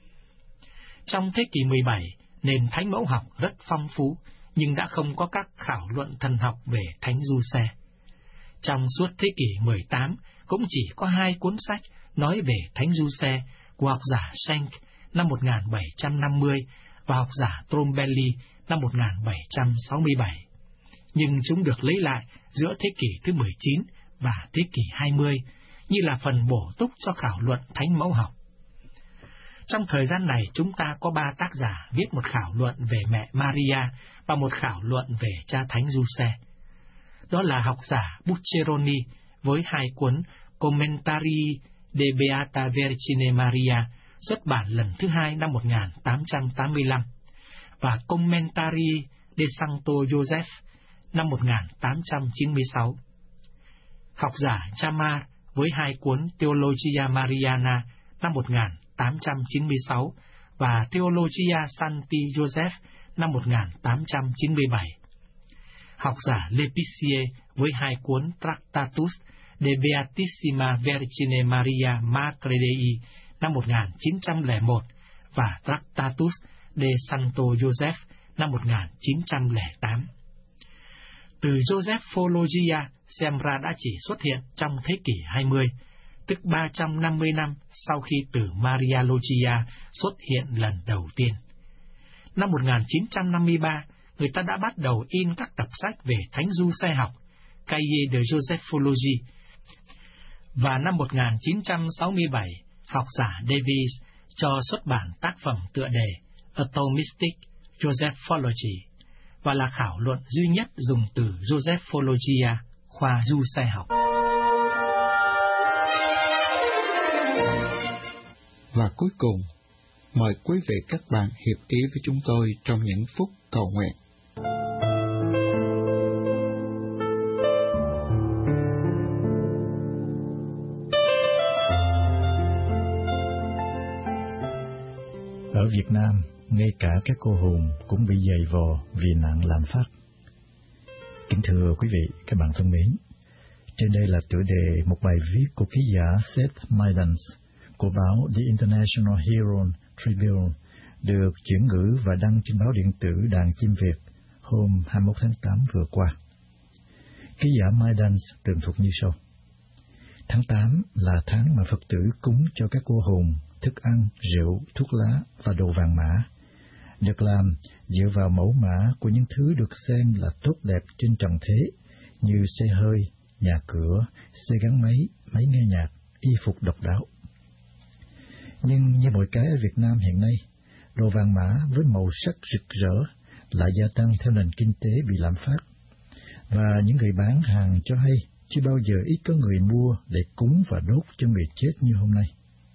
S4: Trong thế kỷ 17, nền Thánh Mẫu học rất phong phú, nhưng đã không có các khảo luận thần học về Thánh Giuse. Trong suốt thế kỷ 18, cũng chỉ có hai cuốn sách nói về Thánh Giuse của học giả Schenck năm 1750 và học giả Trombelli năm 1767. Nhưng chúng được lấy lại giữa thế kỷ thứ 19 và thế kỷ 20, như là phần bổ túc cho khảo luận Thánh Mẫu học. Trong thời gian này, chúng ta có 3 tác giả viết một khảo luận về mẹ Maria và một khảo luận về cha Thánh Giuse. Đó là học giả Buccheroni với hai cuốn Commentari de Beata Vergine Maria, xuất bản lần thứ 2 năm 1885, và Commentari de Sancto Joseph năm 1896. Học giả Chamar với hai cuốn Theologia Mariana năm 1896 và Theologia Sancti Joseph năm 1897. Học giả Lépicier với hai cuốn Tractatus de Beatissima Vergine Maria Madre Dei năm 1901 và Tractatus de Santo Joseph năm 1908. Từ Josephologia xem ra đã chỉ xuất hiện trong thế kỷ 20, tức 350 năm sau khi từ Mariologia xuất hiện lần đầu tiên. Năm 1953, người ta đã bắt đầu in các tập sách về Thánh Giuse học, Cahiers de Josephologie, và năm 1967, học giả Davies cho xuất bản tác phẩm tựa đề Atomistic Josephology, và là khảo luận duy nhất dùng từ Josephologia, khoa Giuse học.
S1: Và cuối cùng, mời quý vị các bạn hiệp ý với chúng tôi trong những phút cầu nguyện.
S3: Ở Việt Nam, ngay cả các cô hồn cũng bị dày vò vì nạn lạm phát. Kính thưa quý vị, các bạn thân mến, trên đây là tựa đề một bài viết của ký giả Seth Mydans của báo The International Herald Tribune, được chuyển ngữ và đăng trên báo điện tử Đàn Chim Việt hôm 21 tháng 8 vừa qua. Ký giả Mydans tường thuật như sau. Tháng 8 là tháng mà Phật tử cúng cho các cô hồn thức ăn, rượu, thuốc lá và đồ vàng mã, được làm dựa vào mẫu mã của những thứ được xem là tốt đẹp trên trần thế, như xe hơi, nhà cửa, xe gắn máy, máy nghe nhạc, y phục độc đáo. Nhưng như mọi cái ở Việt Nam hiện nay, đồ vàng mã với màu sắc rực rỡ lại gia tăng theo nền kinh tế bị lạm phát, và những người bán hàng cho hay chưa bao giờ ít có người mua để cúng và đốt cho người chết như hôm nay.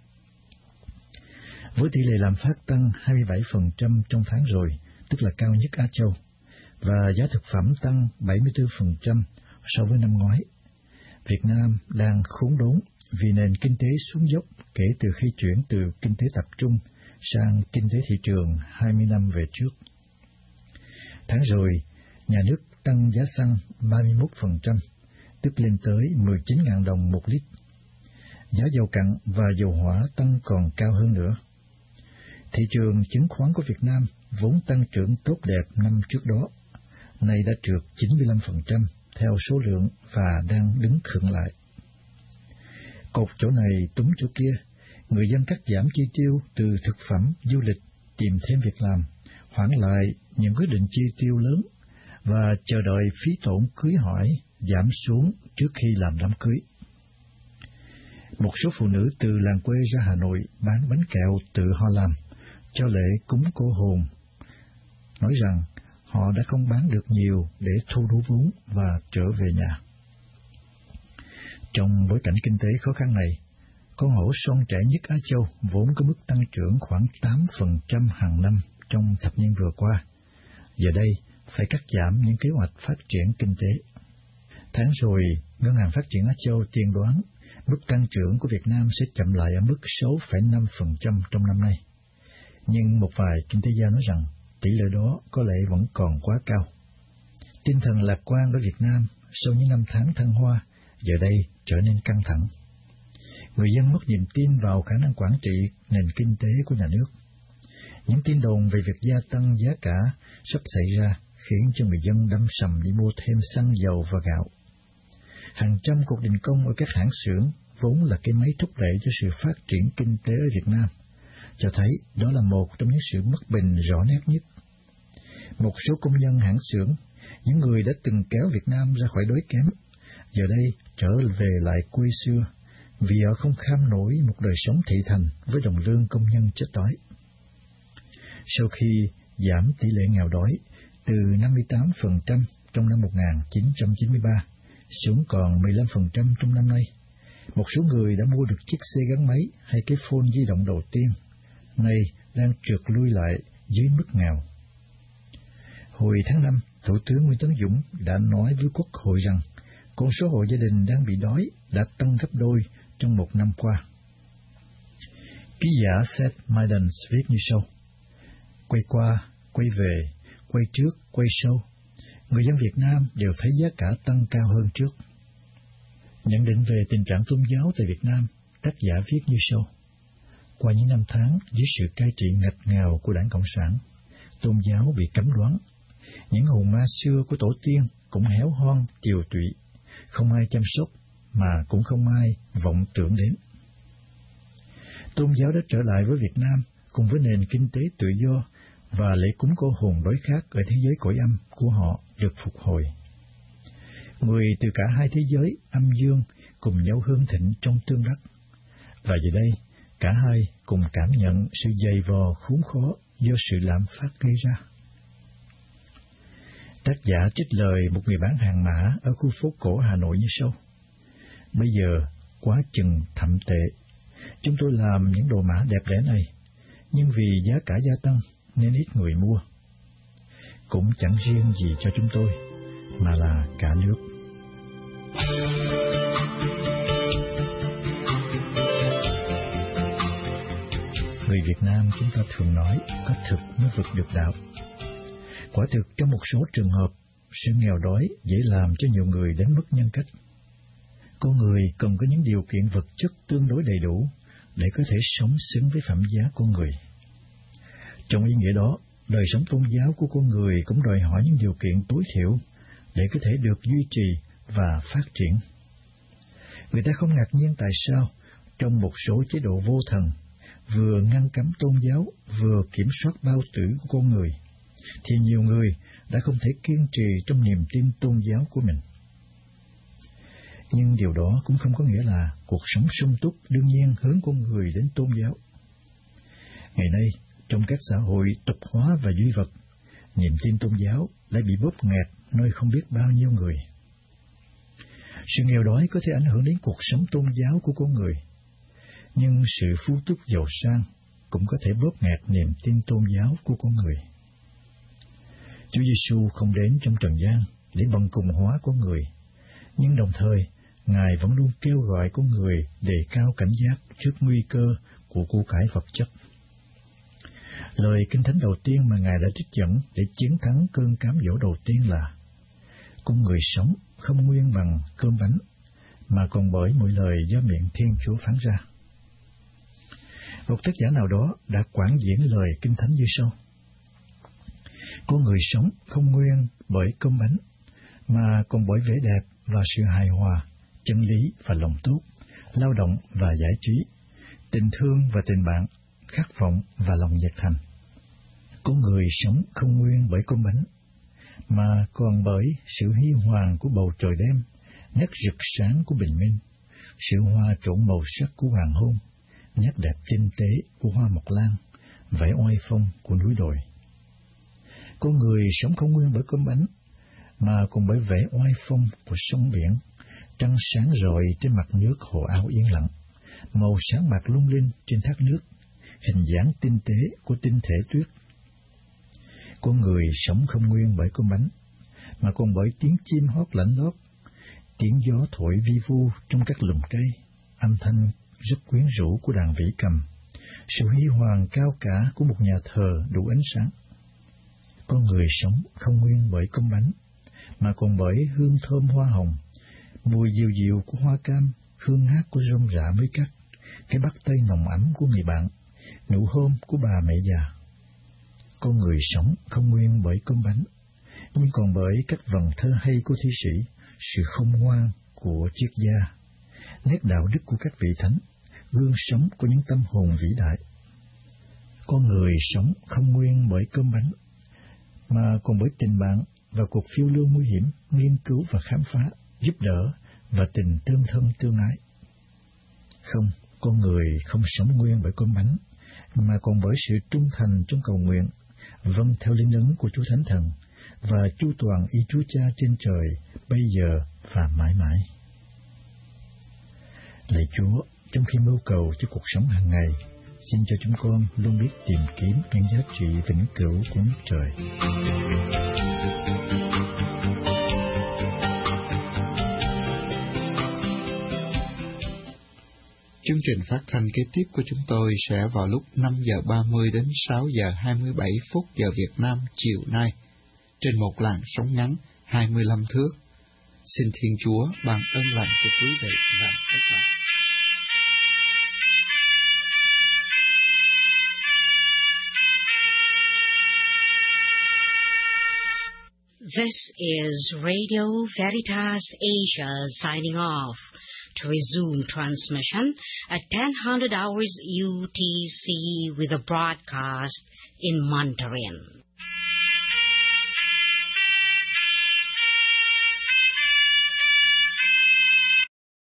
S3: Với tỷ lệ lạm phát tăng 27% trong tháng rồi, tức là cao nhất Á Châu, và giá thực phẩm tăng 74% so với năm ngoái, Việt Nam đang khốn đốn vì nền kinh tế xuống dốc kể từ khi chuyển từ kinh tế tập trung sang kinh tế thị trường 20 năm về trước. Tháng rồi, nhà nước tăng giá xăng 31%, tức lên tới 19.000 đồng một lít. Giá dầu cặn và dầu hỏa tăng còn cao hơn nữa. Thị trường chứng khoán của Việt Nam vốn tăng trưởng tốt đẹp năm trước đó, nay đã trượt 95% theo số lượng và đang đứng khựng lại. Cột chỗ này túm chỗ kia, người dân cắt giảm chi tiêu từ thực phẩm, du lịch, tìm thêm việc làm, hoãn lại những quyết định chi tiêu lớn và chờ đợi phí tổn cưới hỏi giảm xuống trước khi làm đám cưới. Một số phụ nữ từ làng quê ra Hà Nội bán bánh kẹo tự họ làm cho lễ cúng cô hồn, nói rằng họ đã không bán được nhiều để thu đủ vốn và trở về nhà. Trong bối cảnh kinh tế khó khăn này, con hổ son trẻ nhất Á Châu vốn có mức tăng trưởng khoảng 8% hàng năm trong thập niên vừa qua, giờ đây phải cắt giảm những kế hoạch phát triển kinh tế. Tháng rồi, Ngân hàng Phát triển Á Châu tiên đoán mức tăng trưởng của Việt Nam sẽ chậm lại ở mức 6,5% trong năm nay. Nhưng một vài kinh tế gia nói rằng tỷ lệ đó có lẽ vẫn còn quá cao. Tinh thần lạc quan ở Việt Nam sau những năm tháng thăng hoa giờ đây trở nên căng thẳng. Người dân mất niềm tin vào khả năng quản trị nền kinh tế của nhà nước. Những tin đồn về việc gia tăng giá cả sắp xảy ra khiến cho người dân đắm sầm đi mua thêm xăng dầu và gạo. Hàng trăm cuộc đình công ở các hãng xưởng vốn là cái máy thúc đẩy cho sự phát triển kinh tế ở Việt Nam, cho thấy đó là một trong những sự bất bình rõ nét nhất. Một số công nhân hãng xưởng, những người đã từng kéo Việt Nam ra khỏi đói kém, giờ đây trở về lại quê xưa vì họ không kham nổi một đời sống thị thành với đồng lương công nhân chết đói. Sau khi giảm tỷ lệ nghèo đói từ 58% trong năm 1993 xuống còn 15% trong năm nay, một số người đã mua được chiếc xe gắn máy hay cái phone di động đầu tiên, nay đang trượt lui lại dưới mức nghèo. Hồi tháng 5, Thủ tướng Nguyễn Tấn Dũng đã nói với Quốc hội rằng con số hộ gia đình đang bị đói đã tăng gấp đôi trong một năm qua. Ký giả Seth Mydans viết như sau: quay qua, quay về, quay trước, quay sau, người dân Việt Nam đều thấy giá cả tăng cao hơn trước. Nhận định về tình trạng tôn giáo tại Việt Nam, tác giả viết như sau: qua những năm tháng dưới sự cai trị ngặt nghèo của Đảng Cộng sản, tôn giáo bị cấm đoán. Những hồn ma xưa của tổ tiên cũng héo hon, tiều tụy, không ai chăm sóc mà cũng không ai vọng tưởng đến. Tôn giáo đã trở lại với Việt Nam cùng với nền kinh tế tự do và lễ cúng cô hồn đối khác ở thế giới cõi âm của họ được phục hồi. Người từ cả hai thế giới âm dương cùng nhau hương thịnh trong tương đắc, và giờ đây cả hai cùng cảm nhận sự dày vò khốn khó do sự lạm phát gây ra. Tác giả trích lời một người bán hàng mã ở khu phố cổ Hà Nội như sau: bây giờ quá chừng thậm tệ, chúng tôi làm những đồ mã đẹp đẽ này, nhưng vì giá cả gia tăng nên ít người mua. Cũng chẳng riêng gì cho chúng tôi, mà là cả nước. Người Việt Nam chúng ta thường nói có thực mới vực được đạo. Quả thực trong một số trường hợp, sự nghèo đói dễ làm cho nhiều người đánh mất nhân cách. Con người cần có những điều kiện vật chất tương đối đầy đủ để có thể sống xứng với phẩm giá con người. Trong ý nghĩa đó, đời sống tôn giáo của con người cũng đòi hỏi những điều kiện tối thiểu để có thể được duy trì và phát triển. Người ta không ngạc nhiên tại sao trong một số chế độ vô thần vừa ngăn cấm tôn giáo vừa kiểm soát bao tử của con người, thì nhiều người đã không thể kiên trì trong niềm tin tôn giáo của mình. Nhưng điều đó cũng không có nghĩa là cuộc sống sung túc đương nhiên hướng con người đến tôn giáo. Ngày nay, trong các xã hội tục hóa và duy vật, niềm tin tôn giáo lại bị bóp nghẹt nơi không biết bao nhiêu người. Sự nghèo đói có thể ảnh hưởng đến cuộc sống tôn giáo của con người, nhưng sự phú túc giàu sang cũng có thể bóp nghẹt niềm tin tôn giáo của con người. Chúa Giêsu không đến trong trần gian để bằng cùng hóa con người, nhưng đồng thời Ngài vẫn luôn kêu gọi con người đề cao cảnh giác trước nguy cơ của của cải vật chất. Lời Kinh Thánh đầu tiên mà Ngài đã trích dẫn để chiến thắng cơn cám dỗ đầu tiên là: con người sống không nguyên bằng cơm bánh, mà còn bởi mỗi lời do miệng Thiên Chúa phán ra. Một tác giả nào đó đã quảng diễn lời Kinh Thánh như sau: Con người sống không nguyên bởi cơm bánh, mà còn bởi vẻ đẹp và sự hài hòa, chân lý và lòng tốt, lao động và giải trí, tình thương và tình bạn, khát vọng và lòng nhiệt thành. Con người sống không nguyên bởi cơm bánh, mà còn bởi sự huy hoàng của bầu trời đêm, nét rực sáng của bình minh, sự hoa trộn màu sắc của hoàng hôn, nét đẹp tinh tế của hoa mộc lan, vẻ oai phong của núi đồi. Con người sống không nguyên bởi cơm bánh, mà còn bởi vẻ oai phong của sông biển, trăng sáng rọi trên mặt nước hồ ao yên lặng, màu sáng bạc lung linh trên thác nước, hình dáng tinh tế của tinh thể tuyết. Con người sống không nguyên bởi cơm bánh, mà còn bởi tiếng chim hót lạnh lót, tiếng gió thổi vi vu trong các lùm cây, âm thanh rất quyến rũ của đàn vĩ cầm, sự huy hoàng cao cả của một nhà thờ đủ ánh sáng. Con người sống không nguyên bởi cơm bánh, mà còn bởi hương thơm hoa hồng, mùi dịu dịu của hoa cam, hương ngát của rơm rạ mới cắt, cái bắt tay nồng ấm của người bạn, nụ hôn của bà mẹ già. Con người sống không nguyên bởi cơm bánh, nhưng còn bởi các vần thơ hay của thi sĩ, sự khôn ngoan của triết gia, nét đạo đức của các vị thánh, gương sống của những tâm hồn vĩ đại. Con người sống không nguyên bởi cơm bánh, mà còn bởi tình bạn và cuộc phiêu lưu nguy hiểm, nghiên cứu và khám phá, giúp đỡ và tình tương thân tương ái. Không, con người không sống nguyên bởi cơm bánh, mà còn bởi sự trung thành trong cầu nguyện, vâng theo linh ấn của Chúa Thánh Thần, và chu toàn ý Chúa Cha trên trời, bây giờ và mãi mãi. Lạy Chúa, trong khi mưu cầu cho cuộc sống hàng ngày, xin cho chúng con luôn biết tìm kiếm những giá trị vĩnh cửu của nước trời.
S1: Chương trình phát thanh kế tiếp của chúng tôi sẽ vào lúc 5 giờ 30 đến 6 giờ 27 phút giờ Việt Nam chiều nay, trên một làn sóng ngắn 25 thước. Xin Thiên Chúa ban ơn lành cho quý vị và các bạn.
S5: This is Radio Veritas Asia signing off. To resume transmission at 10:00 hours UTC with a broadcast in Mandarin.